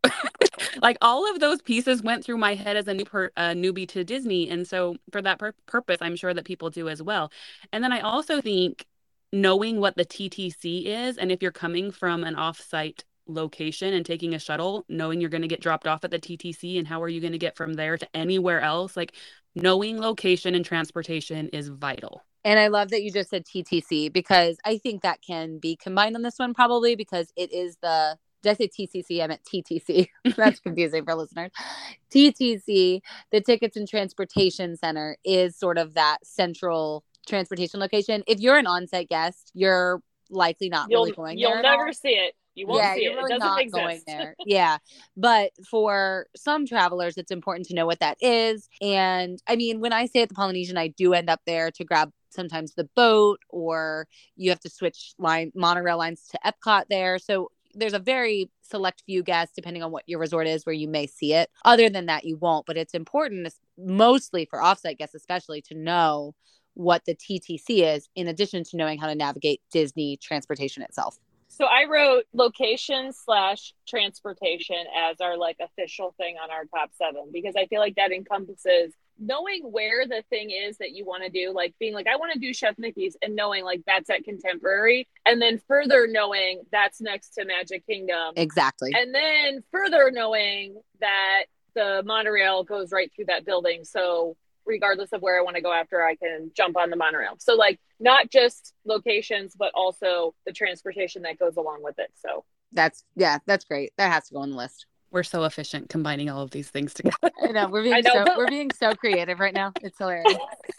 like all of those pieces went through my head as a new per, uh, newbie to Disney. And so for that pur- purpose, I'm sure that people do as well. And then I also think knowing what the T T C is, and if you're coming from an off-site location and taking a shuttle, knowing you're going to get dropped off at the T T C, and how are you going to get from there to anywhere else, like knowing location and transportation is vital. And I love that you just said T T C, because I think that can be combined on this one probably, because it is the, did I say T C C? I meant T T C. That's confusing for listeners. T T C, the Tickets and Transportation Center, is sort of that central transportation location. If you're an on-site guest, you're likely not you'll, really going you'll there. You'll never see it. You won't yeah, see you're it. really It doesn't not exist. Going there. Yeah. But for some travelers, it's important to know what that is. And I mean, when I stay at the Polynesian, I do end up there to grab sometimes the boat, or you have to switch line monorail lines to Epcot there. So there's a very select few guests, depending on what your resort is, where you may see it. Other than that, you won't. But it's important, mostly for offsite guests, especially, to know what the T T C is, in addition to knowing how to navigate Disney transportation itself. So I wrote location slash transportation as our like official thing on our top seven, because I feel like that encompasses knowing where the thing is that you want to do, like being like, I want to do Chef Mickey's, and knowing like that's at Contemporary, and then further knowing that's next to Magic Kingdom. Exactly. And then further knowing that the monorail goes right through that building. So regardless of where I want to go after, I can jump on the monorail. So like not just locations, but also the transportation that goes along with it. So that's, yeah, that's great. That has to go on the list. We're so efficient combining all of these things together. I know we're being know. so we're being so creative right now. It's hilarious.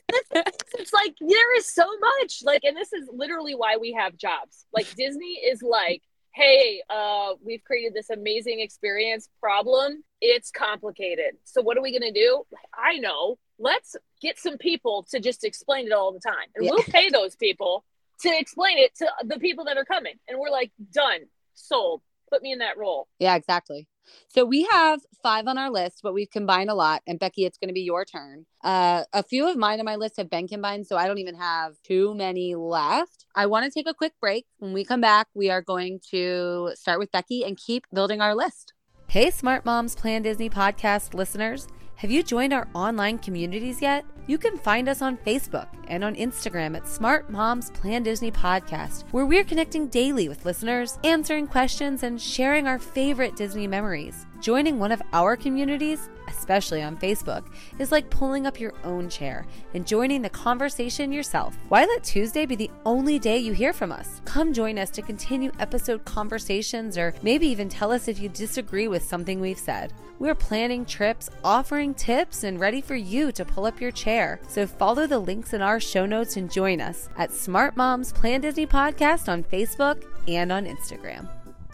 It's like there is so much, like, and this is literally why we have jobs. Like Disney is like, hey, uh, we've created this amazing experience. Problem, it's complicated. So what are we gonna do? I know. Let's get some people to just explain it all the time, and yeah. we'll pay those people to explain it to the people that are coming. And we're like, done, sold. Put me in that role. Yeah, exactly. So we have five on our list, but we've combined a lot. And Becky, it's going to be your turn. Uh, a few of mine on my list have been combined, so I don't even have too many left. I want to take a quick break. When we come back, we are going to start with Becky and keep building our list. Hey, Smart Moms Plan Disney podcast listeners. Have you joined our online communities yet? You can find us on Facebook and on Instagram at Smart Moms Plan Disney Podcast, where we're connecting daily with listeners, answering questions, and sharing our favorite Disney memories. Joining one of our communities, especially on Facebook, is like pulling up your own chair and joining the conversation yourself. Why let Tuesday be the only day you hear from us? Come join us to continue episode conversations, or maybe even tell us if you disagree with something we've said. We're planning trips, offering tips, and ready for you to pull up your chair. So follow the links in our show notes and join us at Smart Moms Plan Disney Podcast on Facebook and on Instagram.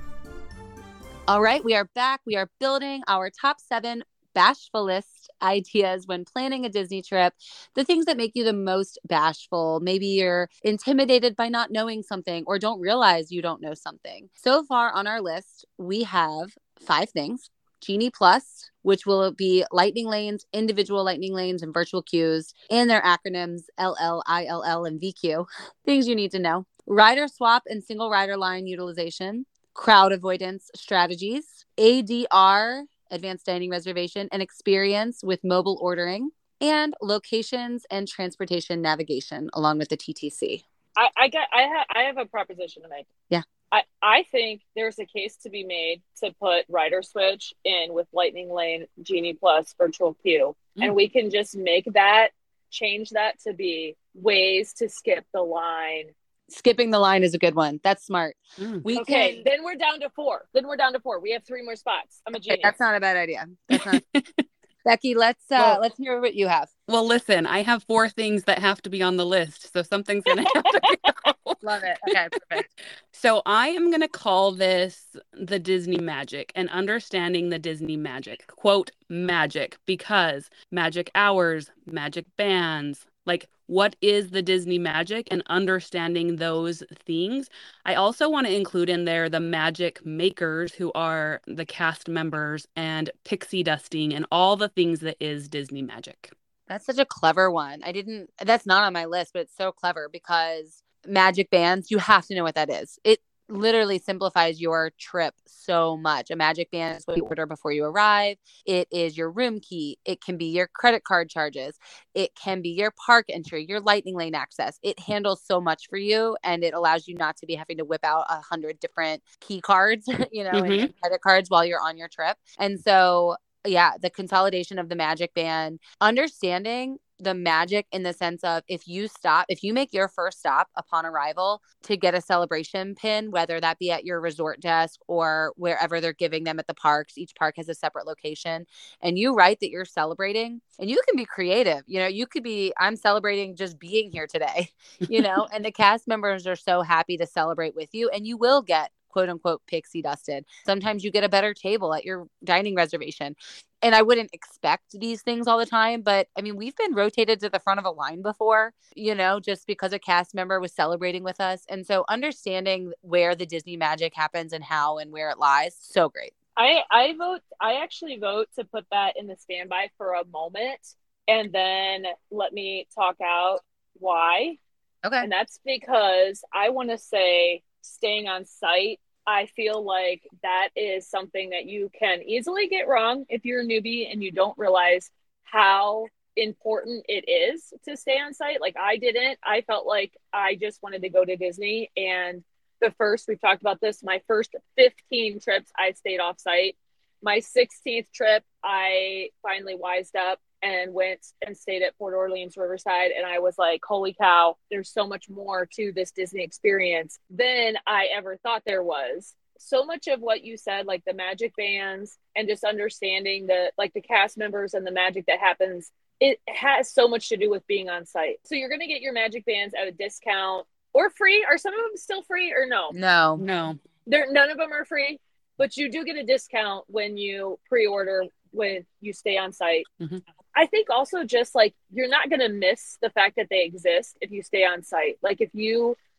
All right, we are back. We are building our top seven bashful list ideas when planning a Disney trip. The things that make you the most bashful. Maybe you're intimidated by not knowing something or don't realize you don't know something. So far on our list, we have five things. Genie Plus, which will be lightning lanes, individual lightning lanes, and virtual queues, and their acronyms L L, I L L, and V Q. Things you need to know. Rider swap and single rider line utilization, crowd avoidance strategies, A D R, advanced dining reservation, and experience with mobile ordering, and locations and transportation navigation, along with the T T C. I, I got I have I have a proposition to make. Yeah. I, I think there's a case to be made to put Rider Switch in with Lightning Lane, Genie Plus, Virtual Queue. Mm. And we can just make that, change that to be ways to skip the line. Skipping the line is a good one. That's smart. Mm. We okay, can... then we're down to four. Then we're down to four. We have three more spots. I'm a genius. Okay, that's not a bad idea. That's not... Becky, let's uh, well, let's hear what you have. Well, listen, I have four things that have to be on the list, so something's going to have to go. Love it. Okay, perfect. So I am going to call this the Disney magic and understanding the Disney magic. Quote, magic, because magic hours, magic bands, like what is the Disney magic and understanding those things. I also want to include in there the magic makers, who are the cast members, and pixie dusting and all the things that is Disney magic. That's such a clever one. I didn't, that's not on my list, but it's so clever because magic bands, you have to know what that is. It literally simplifies your trip so much. A magic band is what you order before you arrive. It is your room key. It can be your credit card charges. It can be your park entry, your lightning lane access. It handles so much for you, and it allows you not to be having to whip out a hundred different key cards, you know, mm-hmm. and credit cards while you're on your trip. And so, yeah, the consolidation of the magic band, understanding the magic in the sense of if you stop, if you make your first stop upon arrival to get a celebration pin, whether that be at your resort desk or wherever they're giving them at the parks, each park has a separate location, and you write that you're celebrating, and you can be creative. You know, you could be, I'm celebrating just being here today, you know, and the cast members are so happy to celebrate with you, and you will get quote unquote pixie dusted. Sometimes you get a better table at your dining reservation. And I wouldn't expect these things all the time, but I mean, we've been rotated to the front of a line before, you know, just because a cast member was celebrating with us. And so understanding where the Disney magic happens and how and where it lies, so great. I, I vote, I actually vote to put that in the standby for a moment and then let me talk out why. Okay. And that's because I want to say staying on site, I feel like that is something that you can easily get wrong if you're a newbie and you don't realize how important it is to stay on site. Like I didn't. I felt like I just wanted to go to Disney. And the first, we've talked about this, my first fifteen trips, I stayed off site. My sixteenth trip, I finally wised up and went and stayed at Port Orleans Riverside. And I was like, holy cow, there's so much more to this Disney experience than I ever thought there was. So much of what you said, like the magic bands and just understanding the, like the cast members and the magic that happens, it has so much to do with being on site. So you're going to get your magic bands at a discount or free. Are some of them still free or no? No, no. They're, none of them are free, but you do get a discount when you pre-order, when you stay on site. Mm-hmm. I think also just like, you're not going to miss the fact that they exist if you stay on site. Like if you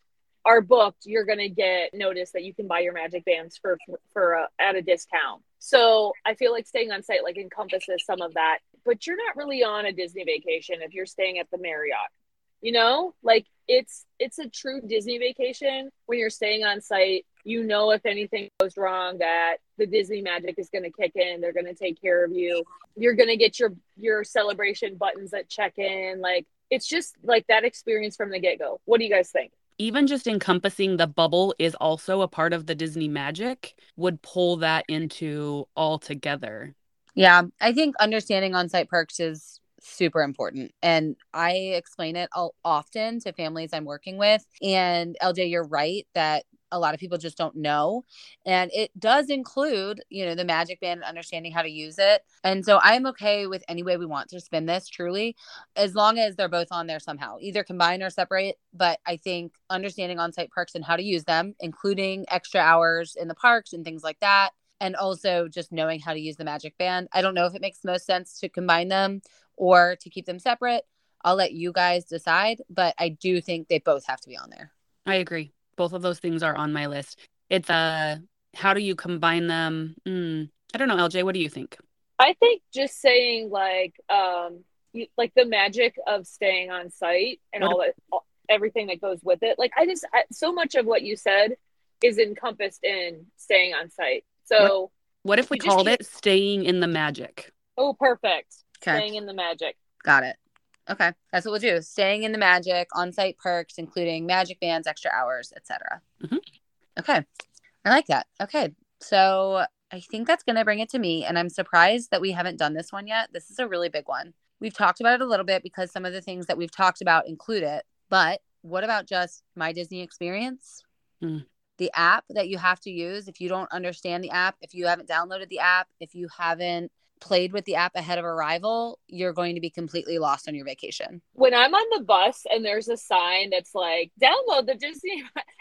are booked, you're going to get notice that you can buy your Magic Bands for, for uh, at a discount. So I feel like staying on site like encompasses some of that, but you're not really on a Disney vacation if you're staying at the Marriott. You know, like it's it's a true Disney vacation when you're staying on site. You know, if anything goes wrong, that the Disney magic is going to kick in. They're going to take care of you. You're going to get your your celebration buttons at check-in. Like it's just like that experience from the get-go. What do you guys think? Even just encompassing the bubble is also a part of the Disney magic would pull that into all together. Yeah, I think understanding on-site perks is super important. And I explain it all, often to families I'm working with. And L J, you're right that a lot of people just don't know. And it does include, you know, the Magic Band and understanding how to use it. And so I'm okay with any way we want to spin this, truly, as long as they're both on there somehow, either combine or separate. But I think understanding on-site perks and how to use them, including extra hours in the parks and things like that, and also just knowing how to use the Magic Band. I don't know if it makes most sense to combine them or to keep them separate. I'll let you guys decide, but I do think they both have to be on there. I agree. Both of those things are on my list. It's uh, how do you combine them? Mm, I don't know, L J, what do you think? I think just saying like, um, you, like the magic of staying on site and What all that, all, everything that goes with it. Like I just, I, so much of what you said is encompassed in staying on site. So What, what if we you just called can't- it staying in the magic? Oh, perfect. Okay. Staying in the magic. Got it. Okay. That's what we'll do. Staying in the magic, on-site perks, including Magic Bands, extra hours, et cetera. Mhm. Okay. I like that. Okay. So I think that's going to bring it to me. And I'm surprised that we haven't done this one yet. This is a really big one. We've talked about it a little bit because some of the things that we've talked about include it. But what about just My Disney Experience? Mm. The app that you have to use if you don't understand the app, if you haven't downloaded the app, if you haven't played with the app ahead of arrival, you're going to be completely lost on your vacation. When I'm on the bus and there's a sign that's like, download the Disney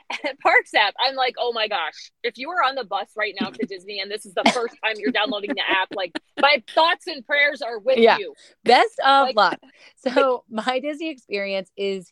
Parks app, I'm like, oh my gosh, if you are on the bus right now to Disney and this is the first time you're downloading the app, like my thoughts and prayers are with Yeah. you. Best of Like- luck. So My Disney Experience is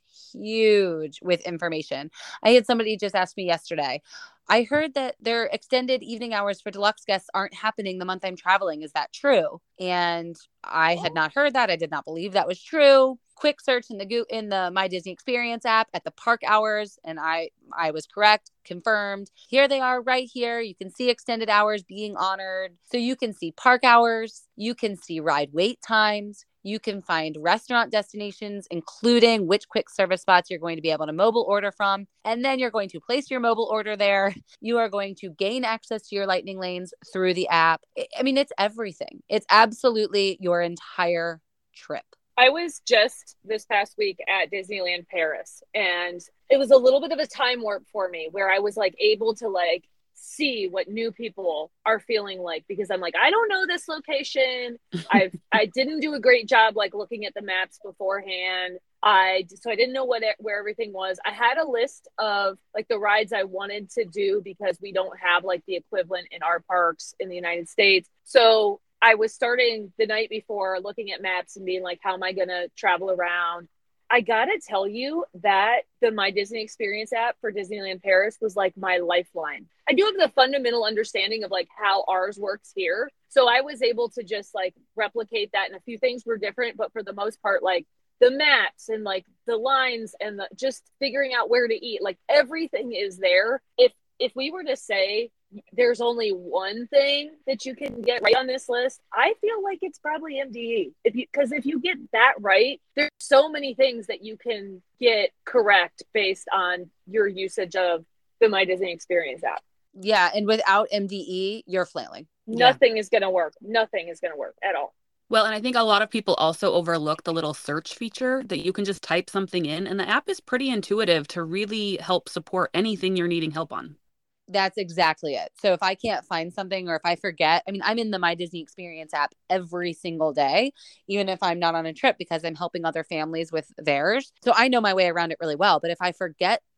huge with information. I had somebody just ask me yesterday, I heard that their extended evening hours for deluxe guests aren't happening the month I'm traveling. Is that true? And I had not heard that. I did not believe that was true. Quick search in the go- in the My Disney Experience app at the park hours, and I I was correct, confirmed. Here they are right here. You can see extended hours being honored. So you can see park hours, you can see ride wait times, you can find restaurant destinations, including which quick service spots you're going to be able to mobile order from. And then you're going to place your mobile order there. You are going to gain access to your lightning lanes through the app. I mean, it's everything. It's absolutely your entire trip. I was just this past week at Disneyland Paris, and it was a little bit of a time warp for me where I was like able to like see what new people are feeling like, because I'm like, I don't know this location. I've I didn't do a great job like looking at the maps beforehand. I so I didn't know what it, where everything was. I had a list of like the rides I wanted to do because we don't have like the equivalent in our parks in the United States. So I was starting the night before looking at maps and being like, how am I going to travel around? I got to tell you that the My Disney Experience app for Disneyland Paris was like my lifeline. I do have the fundamental understanding of like how ours works here. So I was able to just like replicate that, and a few things were different, but for the most part, like the maps and like the lines and the, just figuring out where to eat, like everything is there. If, if we were to say, there's only one thing that you can get right on this list, I feel like it's probably M D E. If you, because if you get that right, there's so many things that you can get correct based on your usage of the My Disney Experience app. Yeah, and without M D E, you're flailing. Nothing yeah. is going to work. Nothing is going to work at all. Well, and I think a lot of people also overlook the little search feature that you can just type something in, and the app is pretty intuitive to really help support anything you're needing help on. That's exactly it. So if I can't find something, or if I forget, I mean, I'm in the My Disney Experience app every single day, even if I'm not on a trip, because I'm helping other families with theirs. So I know my way around it really well. But if I forget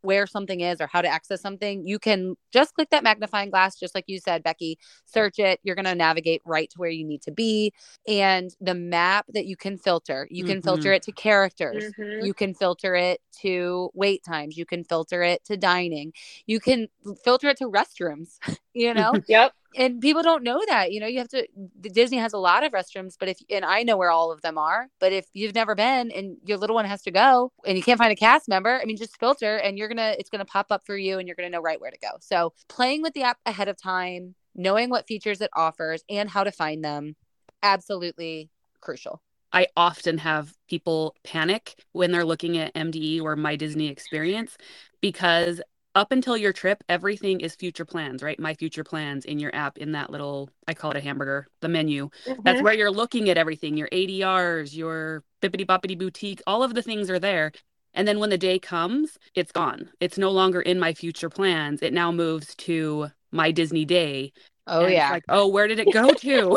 where something is or how to access something, you can just click that magnifying glass, just like you said, Becky, search it. You're going to navigate right to where you need to be. And the map that you can filter, you can Mhm. filter it to characters. Mhm. You can filter it to wait times. You can filter it to dining. You can filter it to restrooms, you know? Yep. And people don't know that, you know, you have to, Disney has a lot of restrooms, but if, and I know where all of them are, but if you've never been and your little one has to go and you can't find a cast member, I mean, just filter and you're going to, it's going to pop up for you and you're going to know right where to go. So playing with the app ahead of time, knowing what features it offers and how to find them, absolutely crucial. I often have people panic when they're looking at M D E or My Disney Experience, because up until your trip, everything is future plans, right? My future plans in your app, in that little, I call it a hamburger, the menu. Mhm. That's where you're looking at everything, your A D Rs, your bippity boppity boutique, all of the things are there. And then when the day comes, it's gone. It's no longer in my future plans. It now moves to My Disney Day. Oh, And it's yeah. like, oh, where did it go to?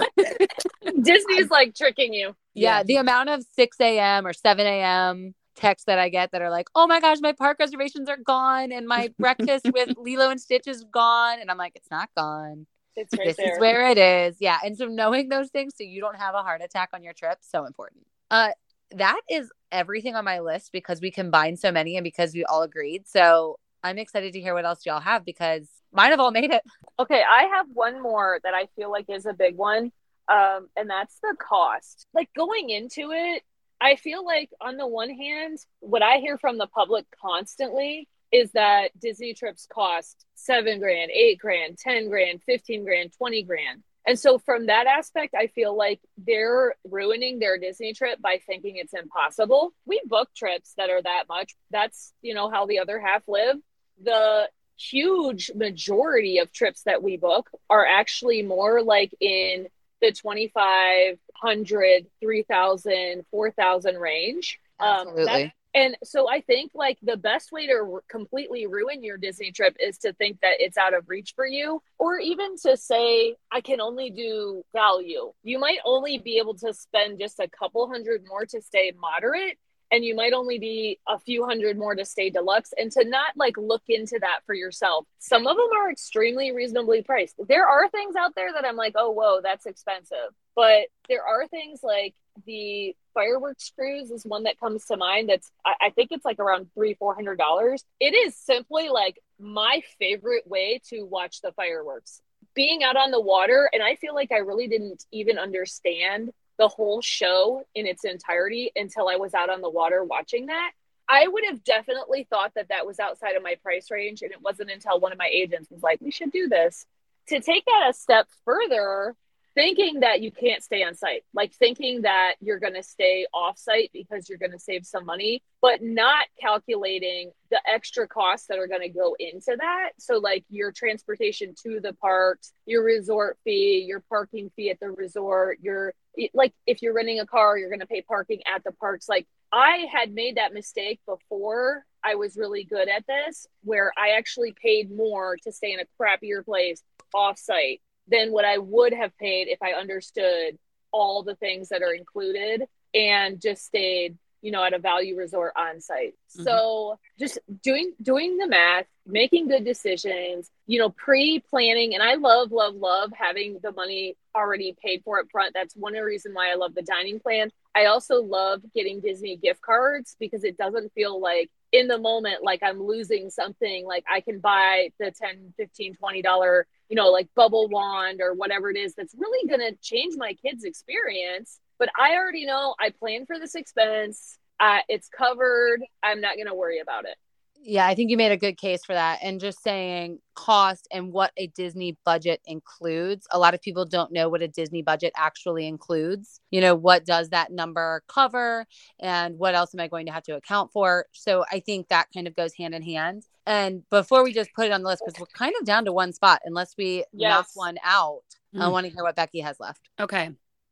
Disney's like tricking you. Yeah, Yeah. the amount of six a.m. or seven a.m. texts that I get that are like, oh my gosh, my park reservations are gone and my breakfast with Lilo and Stitch is gone. And I'm like, it's not gone. It's right This there. is where it is. Yeah. And so knowing those things so you don't have a heart attack on your trip, so important. Uh, that is everything on my list because we combined so many and because we all agreed. So I'm excited to hear what else y'all have because mine have all made it. Okay, I have one more that I feel like is a big one, um, and that's the cost. Like going into it, I feel like on the one hand, what I hear from the public constantly is that Disney trips cost seven grand, eight grand, ten grand, fifteen grand, twenty grand. And so from that aspect, I feel like they're ruining their Disney trip by thinking it's impossible. We book trips that are that much. That's, you know, how the other half live. The huge majority of trips that we book are actually more like in the twenty-five hundred, three thousand, four thousand range. Absolutely. Um, that, and so I think like the best way to r- completely ruin your Disney trip is to think that it's out of reach for you, or even to say, I can only do value. You might only be able to spend just a couple hundred more to stay moderate, and you might only be a few hundred more to stay deluxe, and to not like look into that for yourself. Some of them are extremely reasonably priced. There are things out there that I'm like, oh, whoa, that's expensive. But there are things like the fireworks cruise is one that comes to mind. That's, I, I think it's like around three, four hundred dollars. It is simply like my favorite way to watch the fireworks. Being out on the water, and I feel like I really didn't even understand the whole show in its entirety until I was out on the water watching that. I would have definitely thought that that was outside of my price range. And it wasn't until one of my agents was like, we should do this. To take that a step further, thinking that you can't stay on site, like thinking that you're going to stay off site because you're going to save some money, but not calculating the extra costs that are going to go into that. So like your transportation to the parks, your resort fee, your parking fee at the resort, your, like if you're renting a car, you're going to pay parking at the parks. Like I had made that mistake before I was really good at this, where I actually paid more to stay in a crappier place off site than what I would have paid if I understood all the things that are included and just stayed, you know, at a value resort on site. Mm-hmm. So just doing, doing the math, making good decisions, you know, pre-planning. And I love, love, love having the money already paid for up front. That's one reason why I love the dining plan. I also love getting Disney gift cards because it doesn't feel like in the moment, like I'm losing something. Like I can buy the ten, fifteen, twenty dollars, you know, like bubble wand or whatever it is that's really going to change my kids' experience. But I already know I planned for this expense. Uh, it's covered. I'm not going to worry about it. Yeah, I think you made a good case for that. And just saying cost and what a Disney budget includes. A lot of people don't know what a Disney budget actually includes. You know, what does that number cover and what else am I going to have to account for? So I think that kind of goes hand in hand. And before we just put it on the list, because we're kind of down to one spot, unless we yes. knock one out, mm. I want to hear what Becky has left. Okay.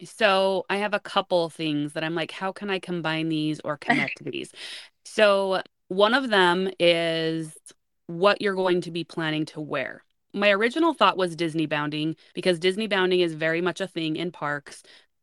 So I have a couple things that I'm like, how can I combine these or connect these? So one of them is what you're going to be planning to wear. My original thought was Disney bounding because Disney bounding is very much a thing in parks.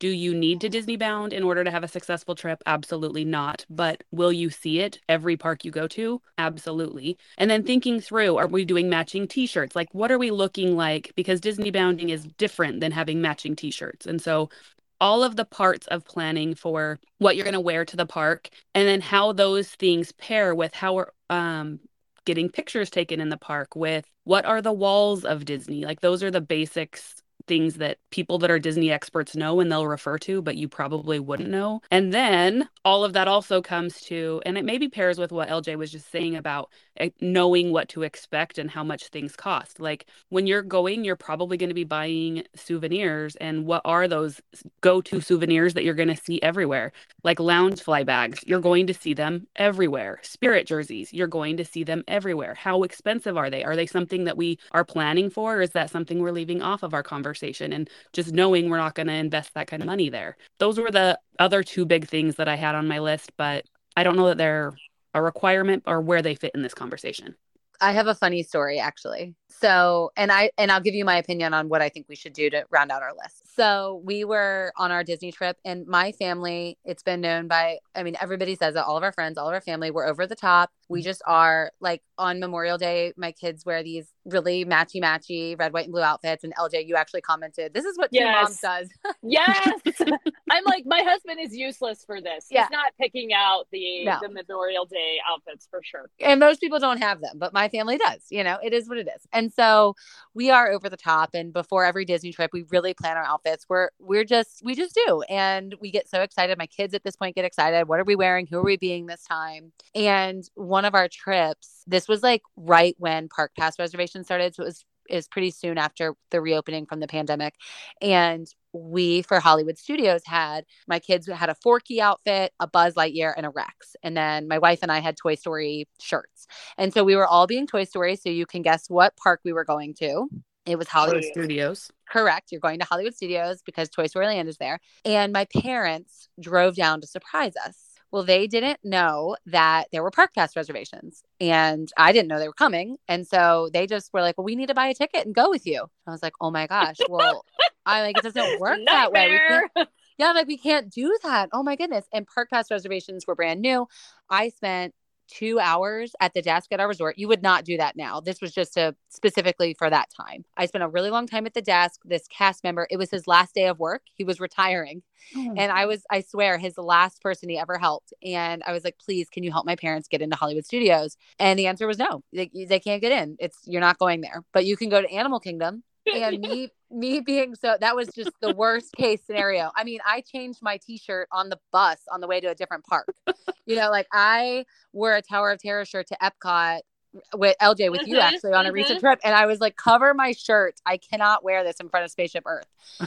Do you need to Disney bound in order to have a successful trip? Absolutely not. But will you see it every park you go to? Absolutely. And then thinking through, are we doing matching t-shirts? Like, what are we looking like? Because Disney bounding is different than having matching t-shirts. And so all of the parts of planning for what you're going to wear to the park, and then how those things pair with how we're um, getting pictures taken in the park, with what are the walls of Disney. Like, those are the basics, things that people that are Disney experts know and they'll refer to, but you probably wouldn't know. And then all of that also comes to, and it maybe pairs with what L J was just saying about knowing what to expect and how much things cost. Like, when you're going, you're probably going to be buying souvenirs. And what are those go-to souvenirs that you're going to see everywhere? Like Loungefly bags, you're going to see them everywhere. Spirit jerseys, you're going to see them everywhere. How expensive are they? Are they something that we are planning for, or is that something we're leaving off of our conversation and just knowing we're not going to invest that kind of money there? Those were the other two big things that I had on my list, but I don't know that they're a requirement or where they fit in this conversation. I have a funny story, actually. So, and I, and I'll give you my opinion on what I think we should do to round out our list. So we were on our Disney trip, and my family, it's been known by, I mean, everybody says it, all of our friends, all of our family, we're over the top. We just are. Like, on Memorial Day, my kids wear these really matchy matchy red, white, and blue outfits. And L J, you actually commented, this is what yes. Two Moms does. Yes. I'm like, my husband is useless for this. He's yeah. not picking out the, no. the Memorial Day outfits for sure. And most people don't have them, but my family does. You know, it is what it is. And so we are over the top. And before every Disney trip, we really plan our outfits. We're, we're just, we just do. And we get so excited. My kids at this point get excited. What are we wearing? Who are we being this time? And one of our trips, this was like right when Park Pass reservations started. So it was, it was pretty soon after the reopening from the pandemic. And we, for Hollywood Studios, had, my kids had a Forky outfit, a Buzz Lightyear, and a Rex. And then my wife and I had Toy Story shirts. And so we were all being Toy Story. So you can guess what park we were going to. It was Hollywood Studios. Correct. You're going to Hollywood Studios because Toy Story Land is there. And my parents drove down to surprise us. Well, they didn't know that there were Park Pass reservations, and I didn't know they were coming. And so they just were like, well, we need to buy a ticket and go with you. I was like, oh my gosh. Well, I like, it doesn't work that way. We can't, yeah. I'm like, we can't do that. Oh my goodness. And Park Pass reservations were brand new. I spent two hours at the desk at our resort. You would not do that now. This was just a specifically for that time. I spent a really long time at the desk. This cast member, it was his last day of work. He was retiring. Oh. And I was, I swear, his last person he ever helped. And I was like, please, can you help my parents get into Hollywood Studios? And the answer was no. They, they can't get in. It's, you're not going there. But you can go to Animal Kingdom. And me, me being so, that was just the worst case scenario. I mean, I changed my t-shirt on the bus on the way to a different park. You know, like I wore a Tower of Terror shirt to Epcot with L J, with mm-hmm, you actually on a mm-hmm. recent trip. And I was like, cover my shirt. I cannot wear this in front of Spaceship Earth.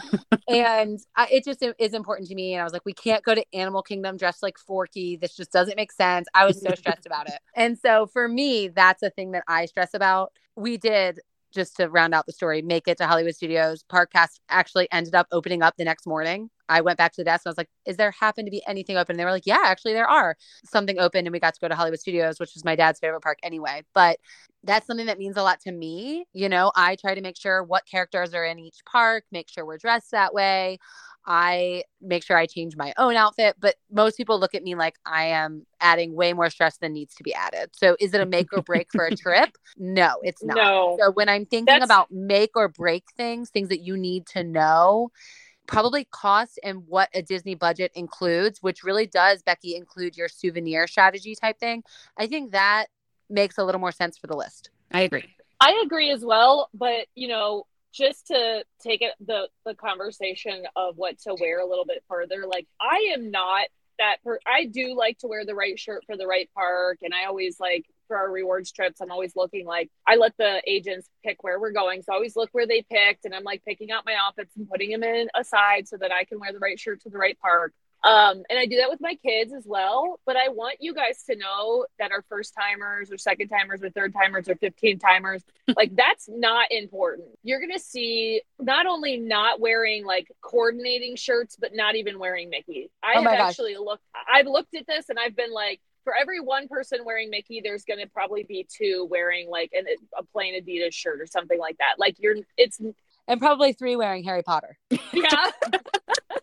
And I, it just is important to me. And I was like, we can't go to Animal Kingdom dressed like Forky. This just doesn't make sense. I was so stressed about it. And so for me, that's a thing that I stress about. We did, just to round out the story, make it to Hollywood Studios. Park Pass actually ended up opening up the next morning. I went back to the desk and I was like, is there happen to be anything open? And they were like, yeah, actually there are something open. And we got to go to Hollywood Studios, which was my dad's favorite park anyway. But that's something that means a lot to me. You know, I try to make sure what characters are in each park, make sure we're dressed that way. I make sure I change my own outfit, but most people look at me like I am adding way more stress than needs to be added. So is it a make or break for a trip? No, it's not. No. So when I'm thinking That's... about make or break things, things that you need to know, probably cost and what a Disney budget includes, which really does, Becky, include your souvenir strategy type thing. I think that makes a little more sense for the list. I agree. I agree as well. But, you know, just to take it, the, the conversation of what to wear a little bit further, like I am not that, per- I do like to wear the right shirt for the right park. And I always like, for our rewards trips, I'm always looking like, I let the agents pick where we're going. So I always look where they picked, and I'm like picking out my outfits and putting them in aside so that I can wear the right shirt to the right park. Um, and I do that with my kids as well. But I want you guys to know that our first timers or second timers or third timers or fifteen timers, like that's not important. You're going to see not only not wearing like coordinating shirts, but not even wearing Mickey. I oh have gosh. actually looked, I've looked at this and I've been like, for every one person wearing Mickey, there's going to probably be two wearing like an, a plain Adidas shirt or something like that. Like you're, it's, and probably three wearing Harry Potter. Yeah.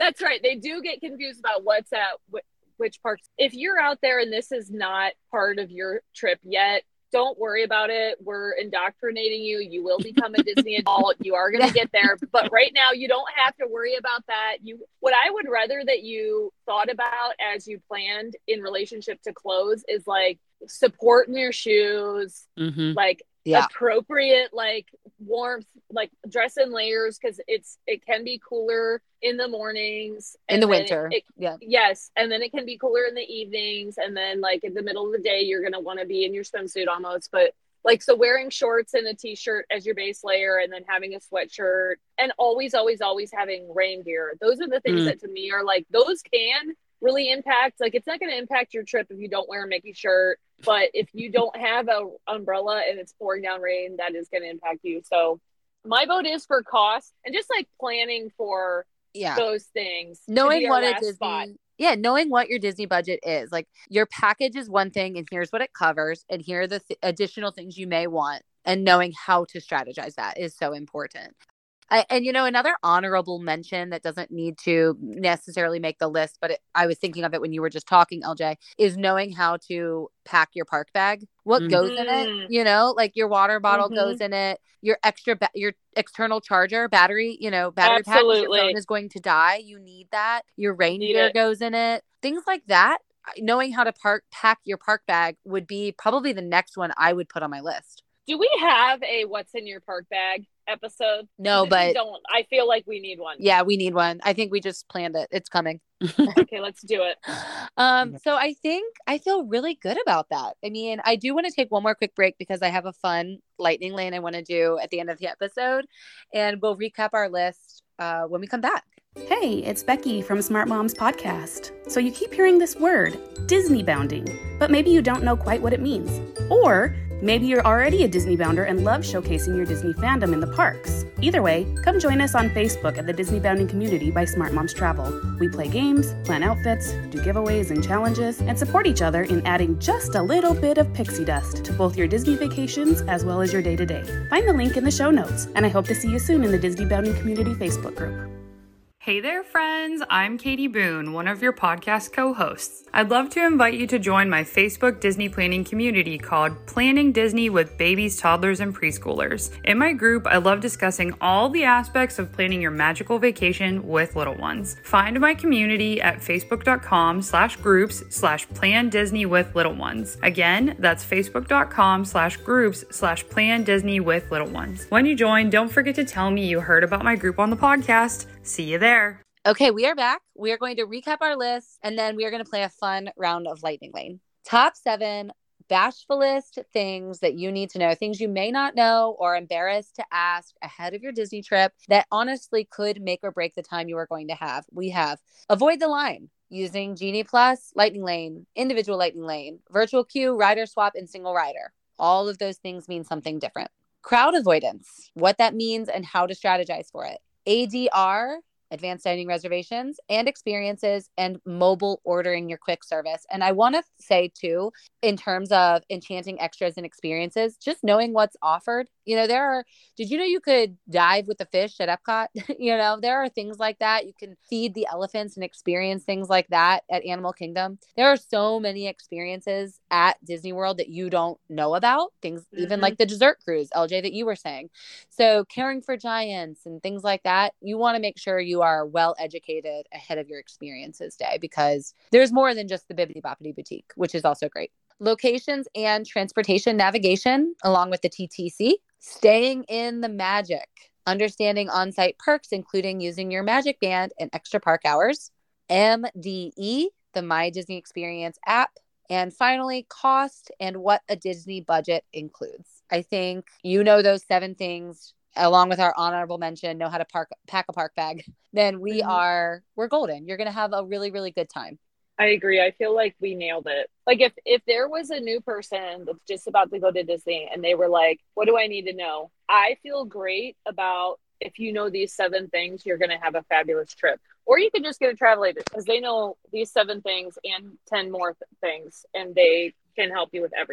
That's right. They do get confused about what's at wh- which parks. If you're out there and this is not part of your trip yet, don't worry about it. We're indoctrinating you. You will become a Disney adult. You are going to get there. But right now, you don't have to worry about that. You, what I would rather that you thought about as you planned in relationship to clothes is like support in your shoes, Mm-hmm. like Yeah. appropriate, like warmth, like dress in layers, because it's it can be cooler in the mornings In and the then winter. it- Yeah. yes, and then it can be cooler in the evenings, and then like in the middle of the day you're gonna want to be in your swimsuit almost, but like so wearing shorts and a t-shirt as your base layer, and then having a sweatshirt, and always always always having rain gear. Those are the things Mm. that to me are like those can really impact, like it's not going to impact your trip if you don't wear a Mickey shirt, but if you don't have a umbrella and it's pouring down rain, that is going to impact you. So my vote is for cost and just like planning for Yeah. those things. to Knowing be our what a last Disney spot. yeah, knowing what your Disney budget is. Like your package is one thing and here's what it covers and here are the th- additional things you may want, and knowing how to strategize that is so important. I, and you know, another honorable mention that doesn't need to necessarily make the list, but it, I was thinking of it when you were just talking, L J, is knowing how to pack your park bag. What Mm. goes in it? Mm. You know, like your water bottle Mhm. goes in it, your extra, ba- your external charger, battery, you know, battery pack. If your Absolutely. phone is going to die, you need that. Your rain Need gear it. goes in it. Things like that. Knowing how to park pack your park bag would be probably the next one I would put on my list. Do we have a what's in your park bag episode? No, 'Cause if we but don't. I feel like we need one. yeah, we need one. I think we just planned it. It's coming. Okay, let's do it. Um, so I think I feel really good about that. I mean, I do want to take one more quick break because I have a fun lightning lane I want to do at the end of the episode, and we'll recap our list uh, when we come back. Hey, it's Becky from Smart Moms Podcast. So you keep hearing this word, Disney bounding, but maybe you don't know quite what it means. Or maybe you're already a Disney bounder and love showcasing your Disney fandom in the parks. Either way, come join us on Facebook at the Disney Bounding Community by Smart Moms Travel. We play games, plan outfits, do giveaways and challenges, and support each other in adding just a little bit of pixie dust to both your Disney vacations as well as your day-to-day. Find the link in the show notes, and I hope to see you soon in the Disney Bounding Community Facebook group. Hey there, friends. I'm Katie Boone, one of your podcast co-hosts. I'd love to invite you to join my Facebook Disney planning community called Planning Disney with Babies, Toddlers, and Preschoolers. In my group, I love discussing all the aspects of planning your magical vacation with little ones. Find my community at facebook.com slash groups slash plan Disney with little ones. Again, that's facebook.com slash groups slash plan Disney with little ones. When you join, don't forget to tell me you heard about my group on the podcast. See you there. Okay, we are back. We are going to recap our list, and then we are going to play a fun round of lightning lane. Top seven bashfulest things that you need to know, things you may not know or embarrassed to ask ahead of your Disney trip that honestly could make or break the time you are going to have. We have avoid the line using Genie Plus, Lightning Lane, individual Lightning Lane, virtual queue, rider swap, and single rider. All of those things mean something different. Crowd avoidance, what that means and how to strategize for it. A D R, advanced dining reservations and experiences, and mobile ordering your quick service. And I want to say too, in terms of enchanting extras and experiences, just knowing what's offered. You know, there are, did you know you could dive with the fish at Epcot? You know, there are things like that. You can feed the elephants and experience things like that at Animal Kingdom. There are so many experiences at Disney World that you don't know about. Things, mm-hmm. even like the dessert cruise, L J, that you were saying. So caring for giants and things like that, you want to make sure you are well educated ahead of your experiences day, because there's more than just the Bibbidi Boppidi Boutique, which is also great. Locations and transportation navigation, along with the T T C, staying in the magic, understanding on-site perks, including using your Magic Band and extra park hours, M D E, the My Disney Experience app, and finally, cost and what a Disney budget includes. I think you know those seven things, along with our honorable mention, know how to park, pack a park bag, then we mm-hmm. are, we're golden. You're going to have a really, really good time. I agree. I feel like we nailed it. Like if, if there was a new person that's just about to go to Disney and they were like, what do I need to know? I feel great about if you know these seven things, you're going to have a fabulous trip. Or you can just get a travel agent because they know these seven things and ten more th- things, and they can help you with everything.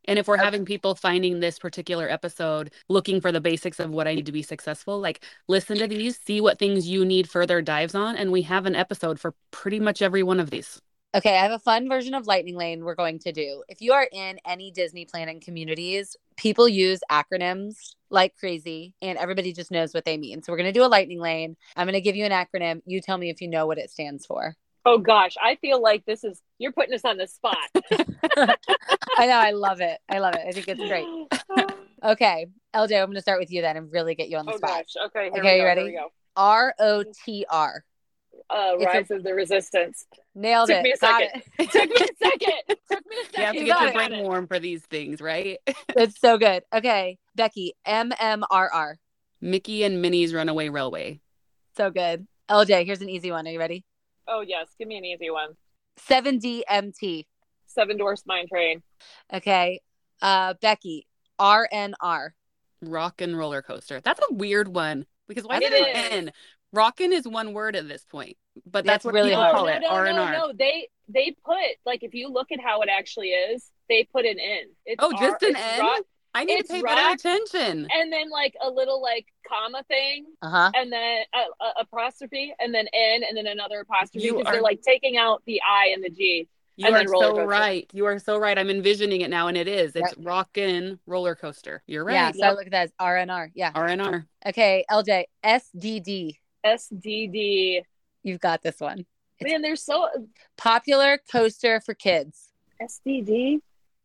And if we're Okay. having people finding this particular episode, looking for the basics of what I need to be successful, like listen to these, see what things you need further dives on. And we have an episode for pretty much every one of these. Okay, I have a fun version of Lightning Lane we're going to do. If you are in any Disney planning communities, people use acronyms like crazy, and everybody just knows what they mean. So we're going to do a Lightning Lane. I'm going to give you an acronym. You tell me if you know what it stands for. Oh gosh, I feel like this is, you're putting us on the spot. I know, I love it. I love it. I think it's great. Okay, L J, I'm going to start with you then and really get you on the Oh spot. gosh, okay, here Okay, we you go, ready? here we go. R O T R. Uh, It's a- Rise of the Resistance. Nailed Took it. me a Got second. it. Took me a second. Took me a second. You have to You get got your it. brain warm for these things, right? It's so good. Okay, Becky, M M R R. Mickey and Minnie's Runaway Railway. So good. L J, here's an easy one. Are you ready? Oh yes, give me an easy one. seven D M T. Seven Dwarfs Mine Train. Okay. Uh, Becky, R N R. Rock and Roller Coaster. That's a weird one because why is It it is. an N? Rockin' is one word at this point, but that's That's what really people hard. call no, it. no, R and no, R. no. They they put, like, if you look at how it actually is, they put an N. It's Oh, just R- an it's N? rock- I need it's to pay better rock. attention. and then like a little like comma thing, Uh huh. and then a, a apostrophe, and then N, and then another apostrophe, You because are- they're like taking out the I and the G. You and are then roller so coaster. right. You are so right. I'm envisioning it now, and it is. It's Yep. Rockin' Roller Coaster. You're Yeah, right. so I look at that as R N R. Yeah. R and R. Okay, L J, S D D. S D D. You've got this one. It's- Man, they're so Popular coaster for kids. S D D.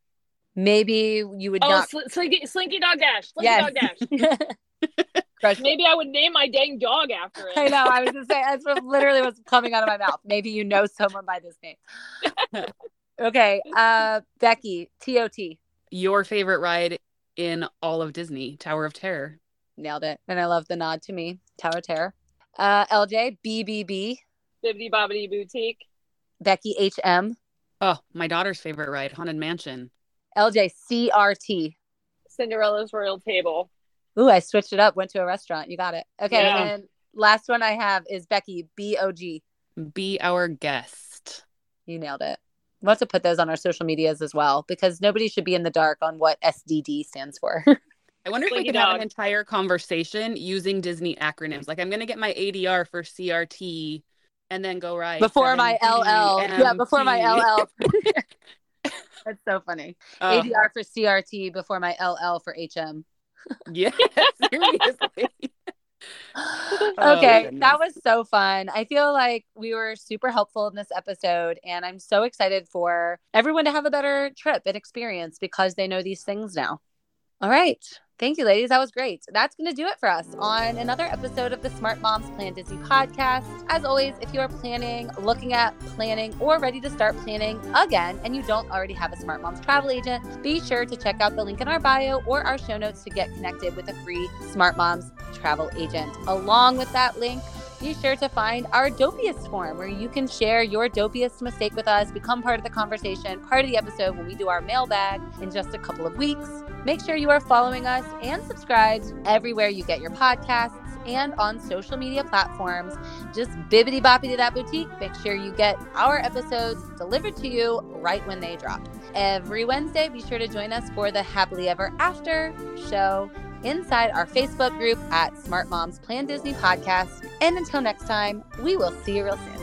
Maybe you would Oh, not. sl- Slinky, Slinky Dog Dash. Slinky Yes. Dog Dash. Crushed it. Maybe I would name my dang dog after it. I know. I was just saying that's what literally was coming out of my mouth. Maybe you know someone by this name. Okay, uh, Becky, T O T. Your favorite ride in all of Disney, Tower of Terror. Nailed it. And I love the nod to me. Tower of Terror. Uh, L J, B B B. Bibbidi Bobbidi Boutique. Becky, H M. Oh, my daughter's favorite ride, Haunted Mansion. L J, C R T. Cinderella's Royal Table. Ooh, I switched it up. Went to a restaurant. You got it. Okay, Yeah. and last one I have is Becky, B O G. Be Our Guest. You nailed it. We'll have to put those on our social medias as well because nobody should be in the dark on what S D D stands for. I wonder if we Slinky could have Dog. an entire conversation using Disney acronyms. Like, I'm going to get my A D R for C R T and then go right. Before my L L. Yeah, before my L L. That's so funny. Oh, A D R for C R T before my L L for H M. yes, seriously. Oh, Okay, goodness. that was so fun. I feel like we were super helpful in this episode, and I'm so excited for everyone to have a better trip and experience because they know these things now. All right. Thank you, ladies. That was great. That's going to do it for us on another episode of the Smart Moms Plan Disney podcast. As always, if you are planning, looking at planning, or ready to start planning again, and you don't already have a Smart Moms travel agent, be sure to check out the link in our bio or our show notes to get connected with a free Smart Moms travel agent. Along with that link, be sure to find our dopiest form where you can share your dopiest mistake with us, become part of the conversation, part of the episode when we do our mailbag in just a couple of weeks. Make sure you are following us and subscribed everywhere you get your podcasts and on social media platforms. Just bibbidi boppity that boutique. Make sure you get our episodes delivered to you right when they drop. Every Wednesday, be sure to join us for the Happily Ever After show inside our Facebook group at Smart Moms Plan Disney Podcast. And until next time, we will see you real soon.